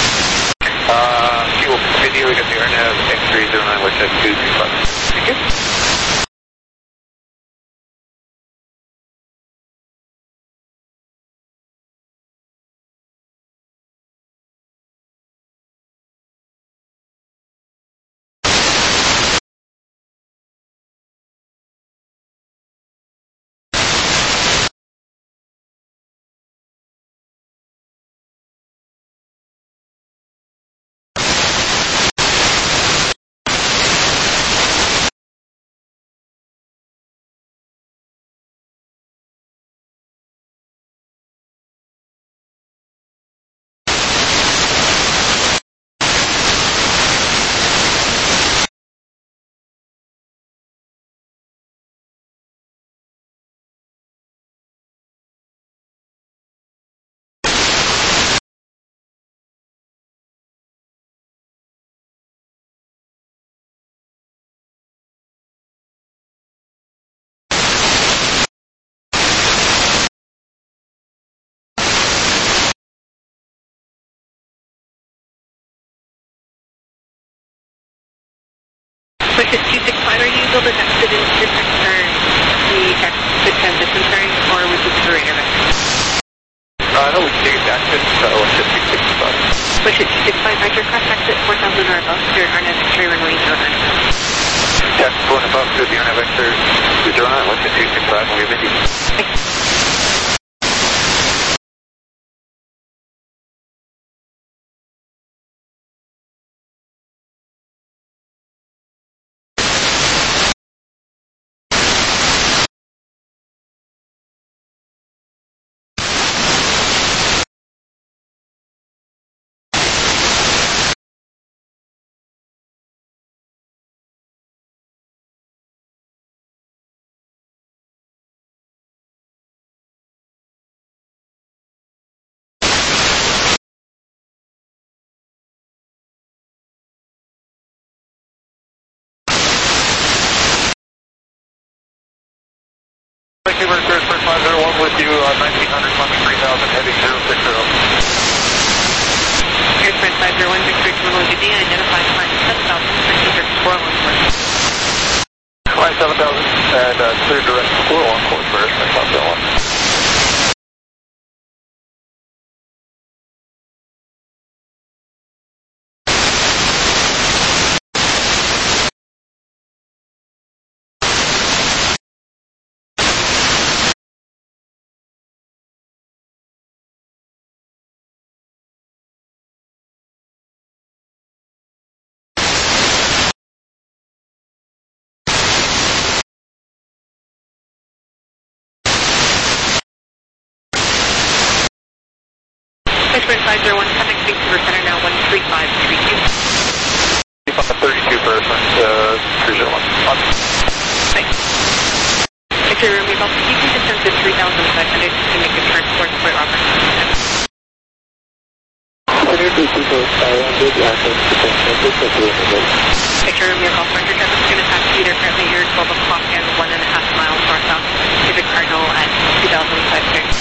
Uh, fuel video, we got the R N A V X three zero nine, Western two six five. Thank you. Western two six five, are you able to exit into turn the exit transition turn, or would you prefer internet? Uh, no, we can take it exit, so Western two six five. Western two six five, Roger, cross exit four thousand or above, your R N A V Victoria runway zero nine. Test four and above, to the R N A V X zero nine, Western two six five, we're with you. Thanks. Vancouver, Spirit five zero one with you, uh, nineteen hundred, climbing three thousand, heading zero six zero. Spirit five zero one, Victor Terminal U D, identify climb seven thousand, Vancouver Squirrel on course. Climb seven thousand, and uh, clear direct Squirrel on course for Spirit five zero one. Spirit five zero one, contact Vancouver Center now, one three five three two. thirty-two for uh, three zero one. Thanks. Victor, Romeo Golf, you can descend to three thousand five hundred to make a turn towards Port Robertson. Victor, Romeo Golf, Roger, Travis, going to pass Peter, currently here, twelve o'clock and one and a half miles north-south, Pacific Cardinal at two thousand five hundred.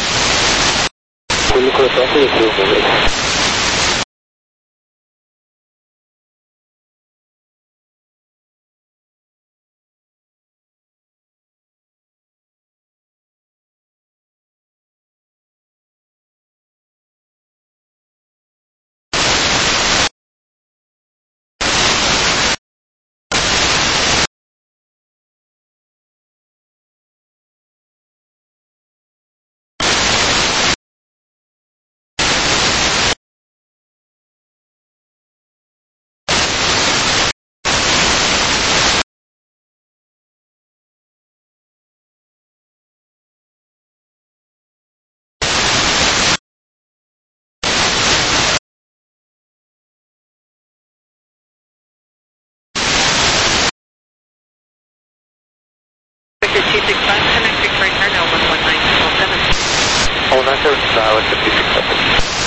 Victor two six five, connect Victoria Cardinal, one one nine seven. Oh, nine seven, uh, fifty-six seconds.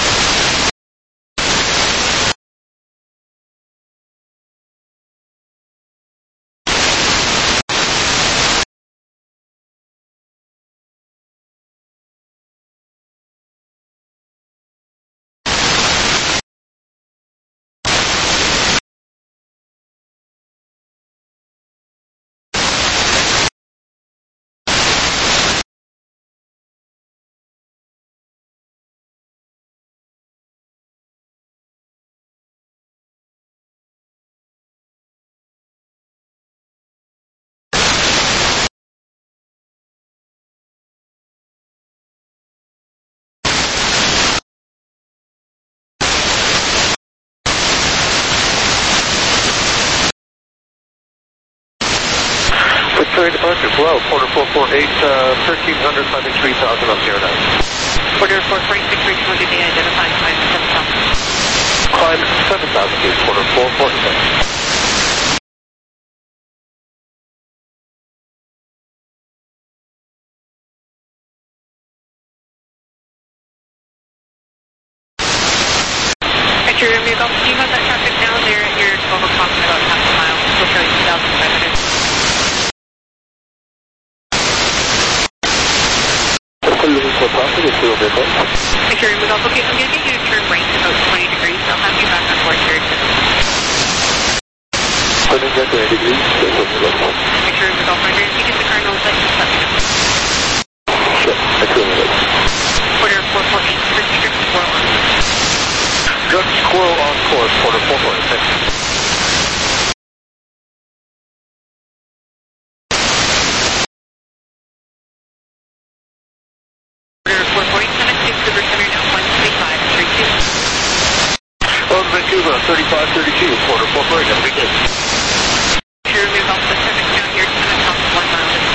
Victoria departure, flow, quarter four four eight, uh, thirteen hundred, climbing three thousand on zero nine. Quarter four four eight, Victoria Terminal U D, identify climb seven thousand. Climb seven thousand feet, quarter four four eight. Victor, Romeo Golf, do you have that traffic now there at your twelve o'clock in about half a mile? Still showing two thousand five hundred. Victor, Romeo Golf, okay, I'm going to get you to turn right to about twenty degrees. I'll have you back on board here. Turning back twenty degrees. Victor, Romeo Golf, Roger, if you get the Cardinal, let me know. Sure, excellent. Quarter four four eight, first trip to Squirrel on. Good Squirrel on course, quarter four four eight, thank you. Vancouver, thirty-five thirty-two, quarter four four eight, have a good day. Sure, move off the Pacific down here, seven thousand one miles.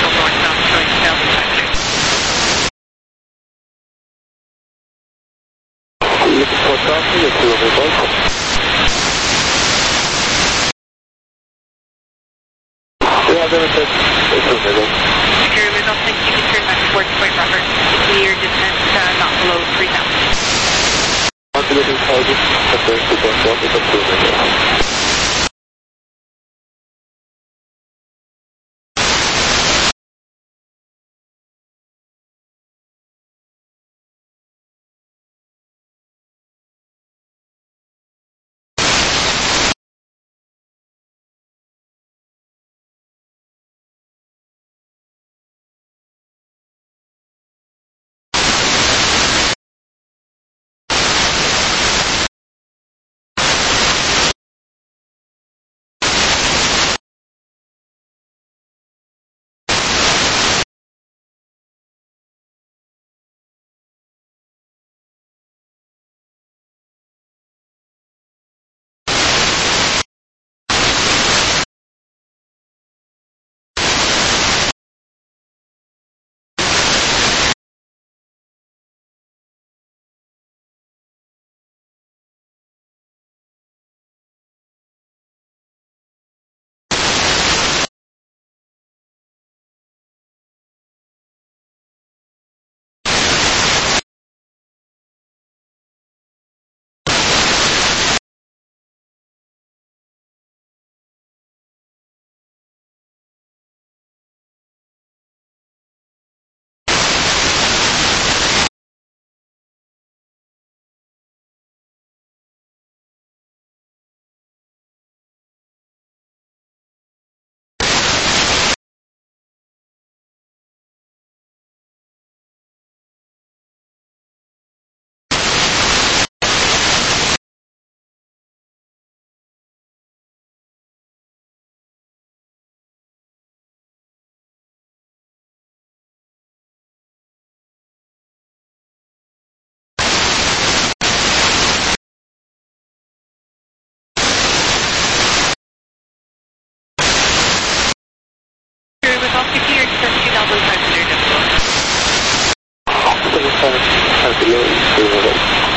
at the low.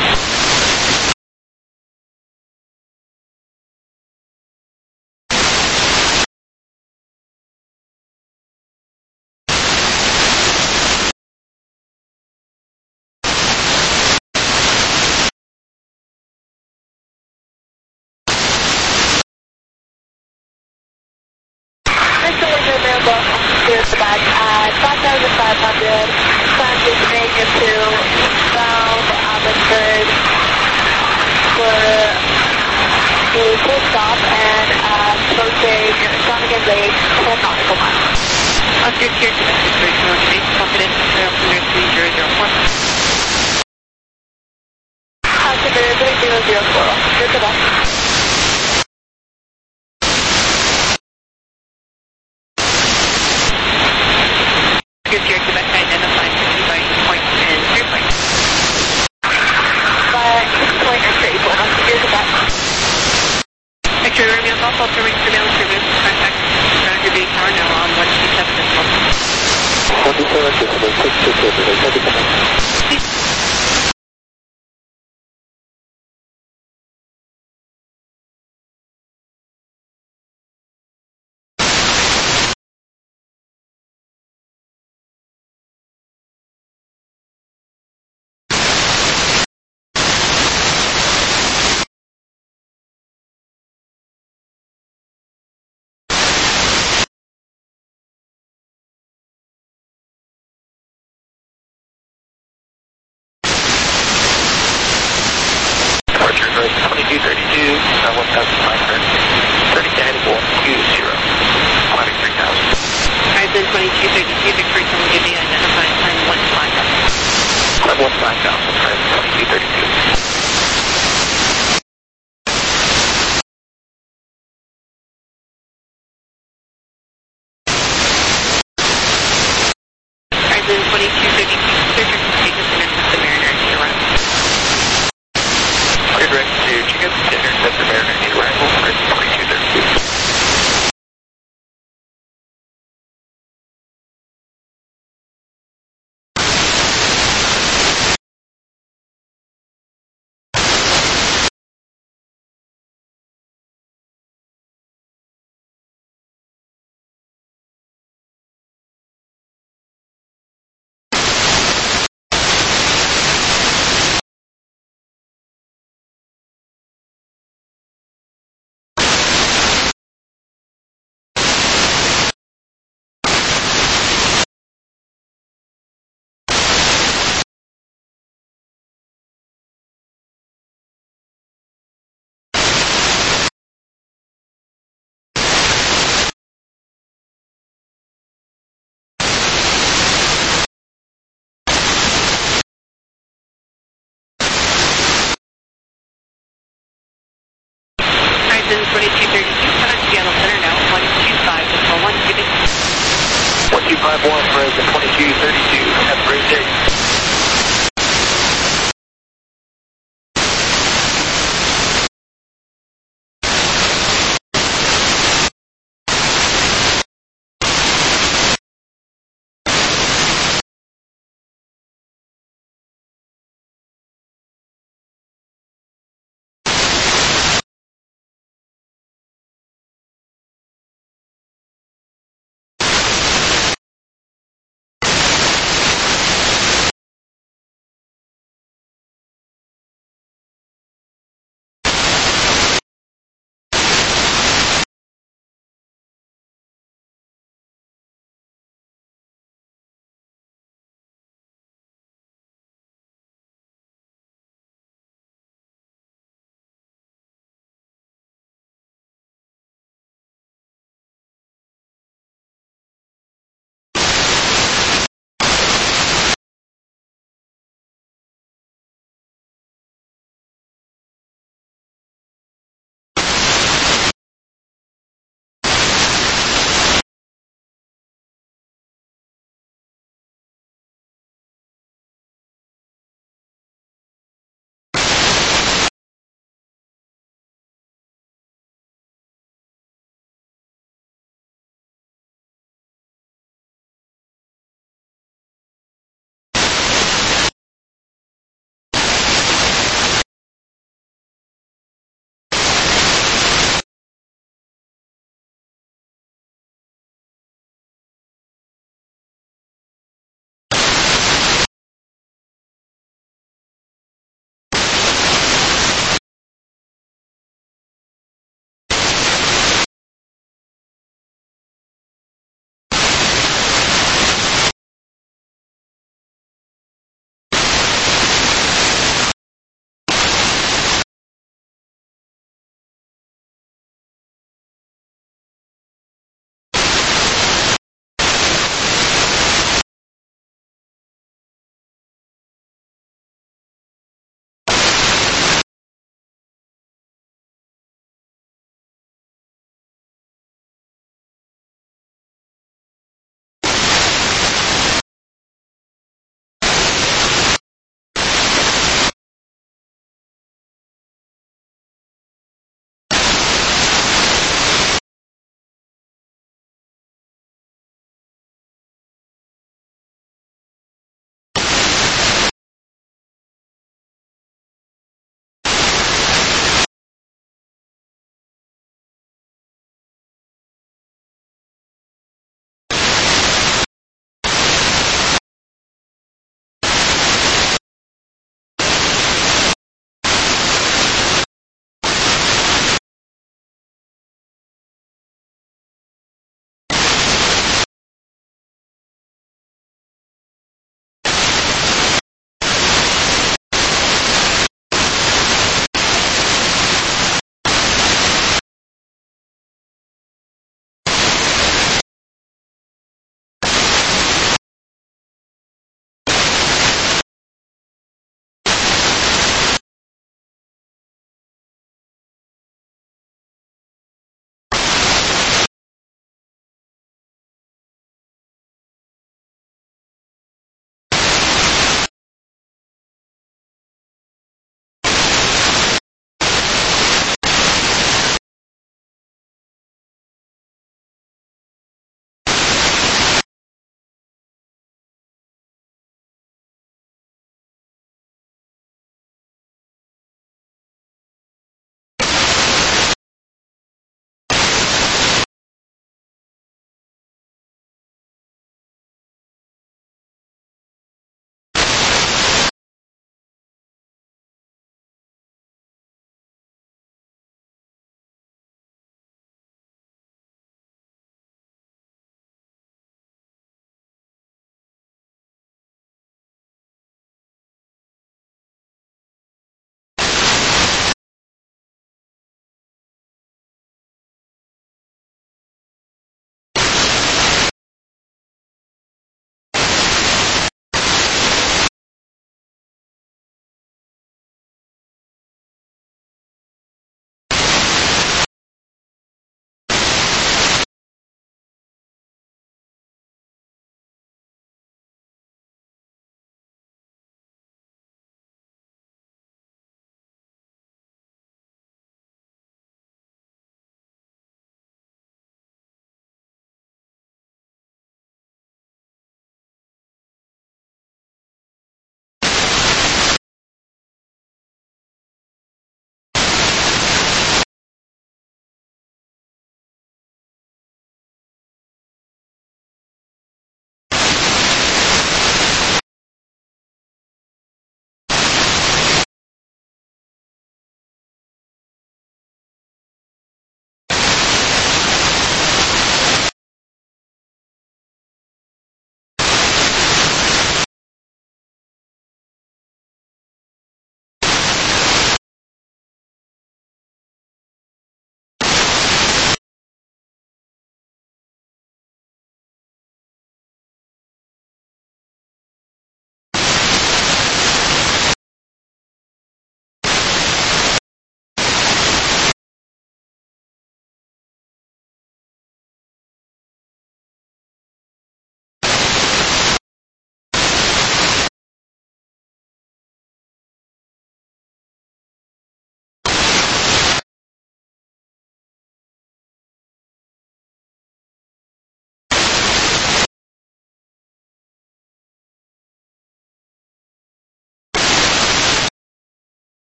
Here's the back at five thousand five hundred, climb to Jamaica to bound Abbotsford for the full stop and uh, approaching Flanagan Lake, ten nautical miles. Oscar Tier to Mexico, Space Confidence, Air three zero zero four. Oscar three zero zero four, here's the back. Your Quebec identified by point and three point. By six point or three point. Here's the back. Victor Romeo Golf, altering surveillance service. Contact Roger Bay Tower now on one two seven decimal. one two seven decimal, six two two, thank you so much. twenty-two thirty-two, uh, one thousand five hundred, thirty to head one two zero, climbing three thousand. Horizon twenty-two thirty-two, Victory from Gibby, identified climb one five thousand. Climb one five thousand, Horizon twenty-two thirty-two. Horizon twenty-two thirty-two, search and status intercept the Mariner near arrival. Clear direct to Chicken, intercept the Mariner near arrival, Horizon twenty-two thirty-two.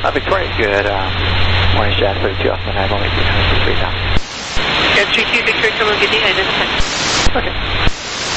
Uh, Victoria, good. Um, morning, Jazz thirty-two, off my nine one eight three down. Yes, three two Victoria, come on, good day, identify. Okay.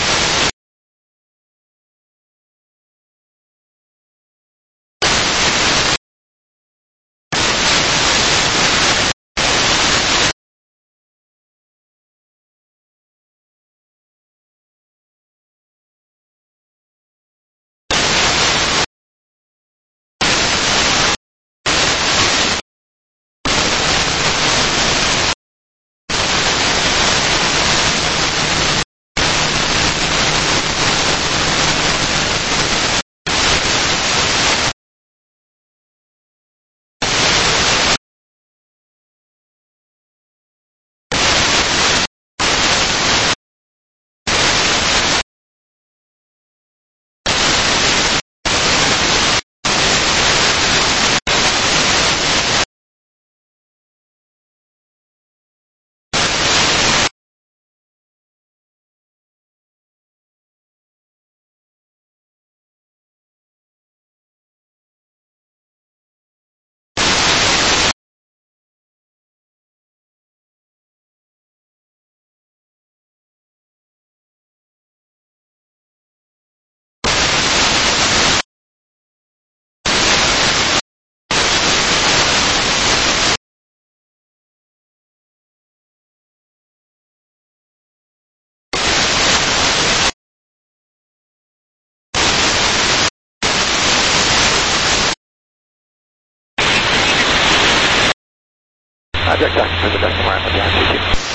Uh, direct talking to the customer, I'm again, two two.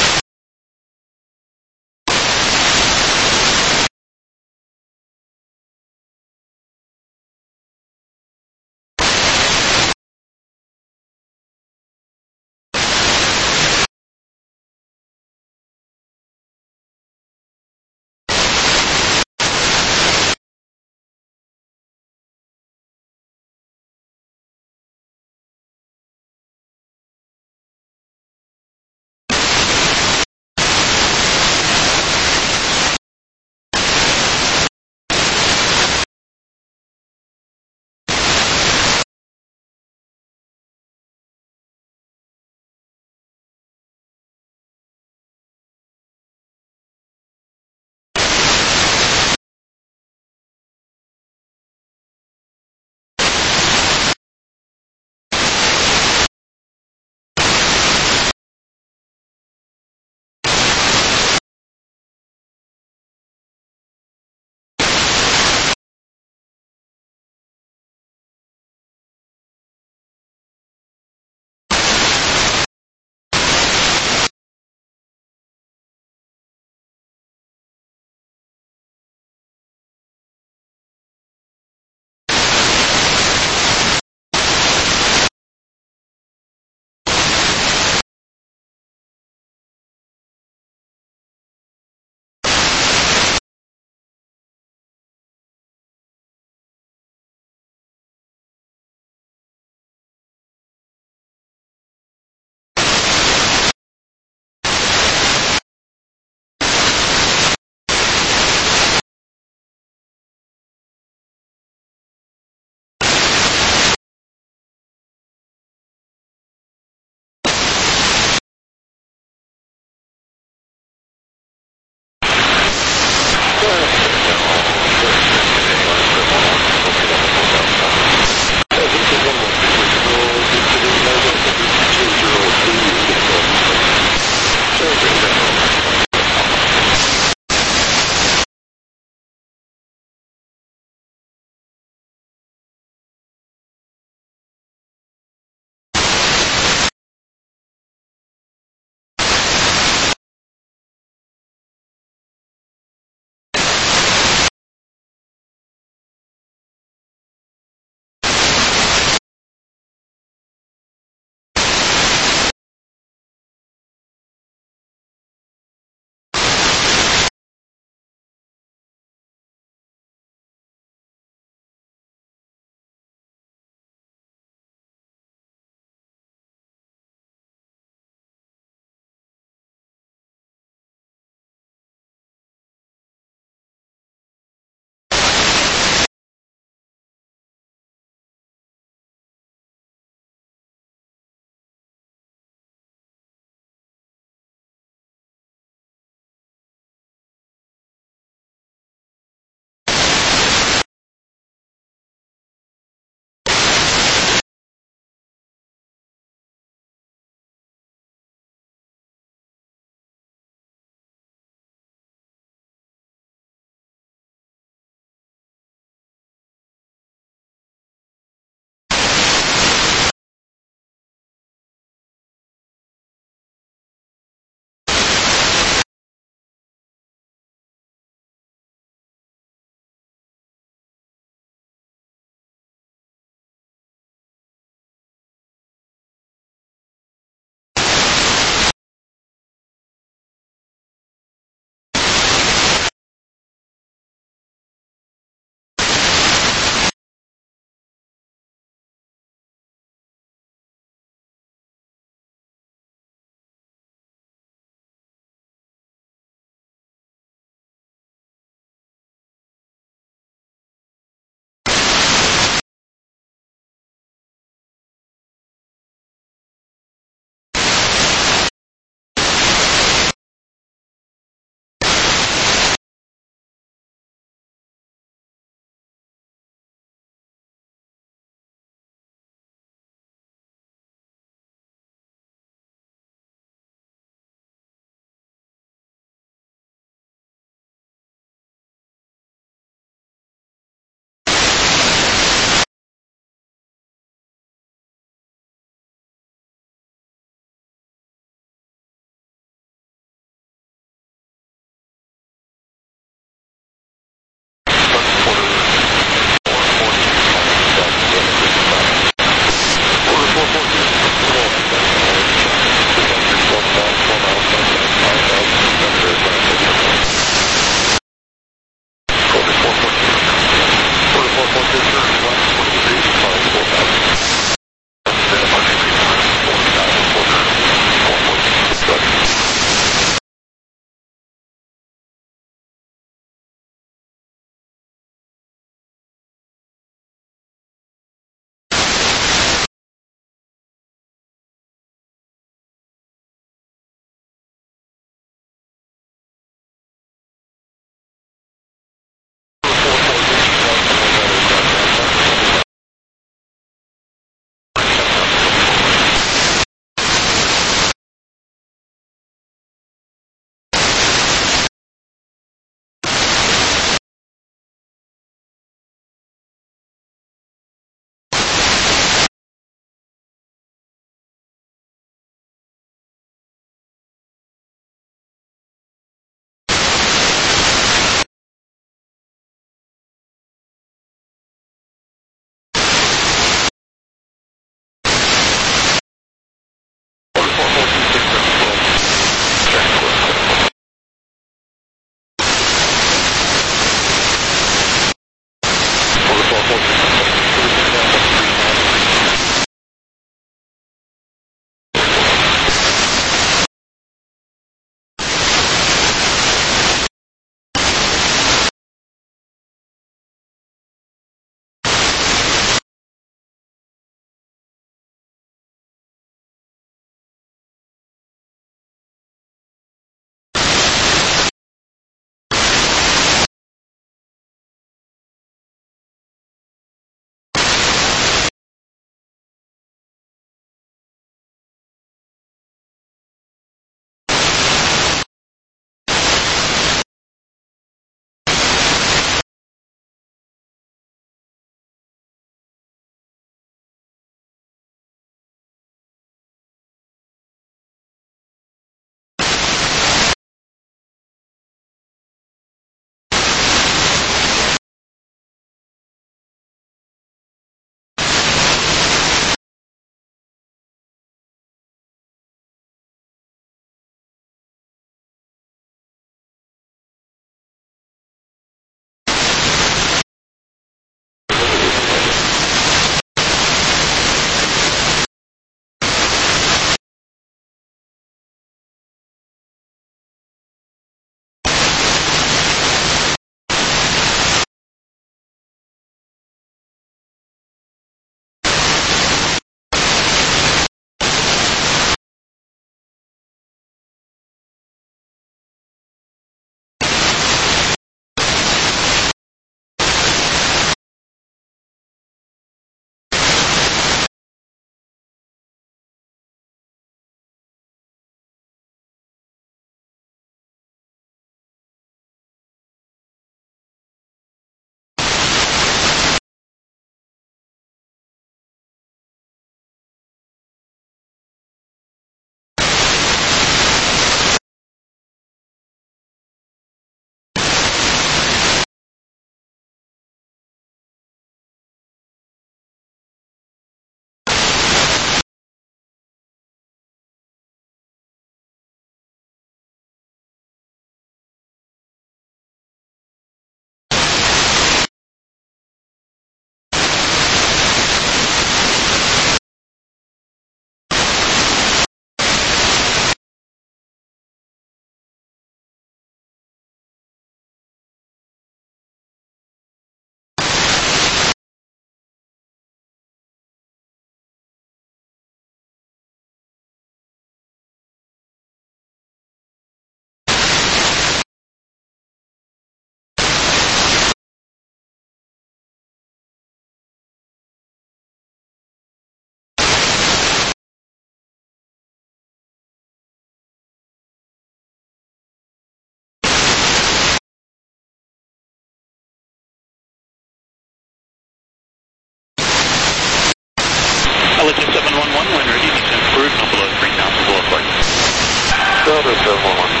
Delta seven one one.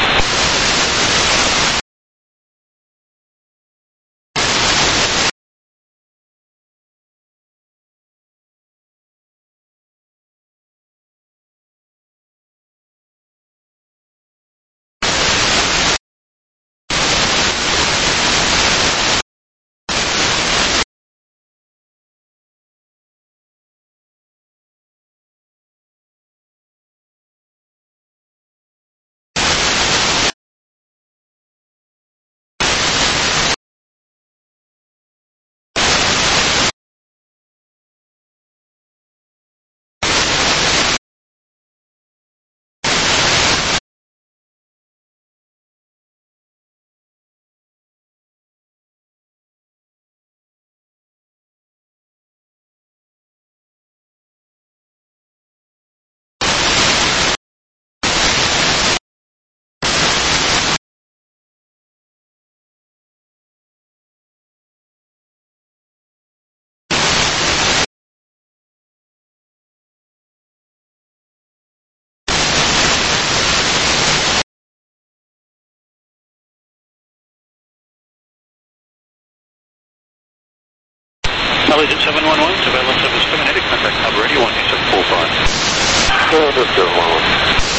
Allegiant seven one one, surveillance service terminated, contact Hub Radio one eight seven four five. Delta seven one one.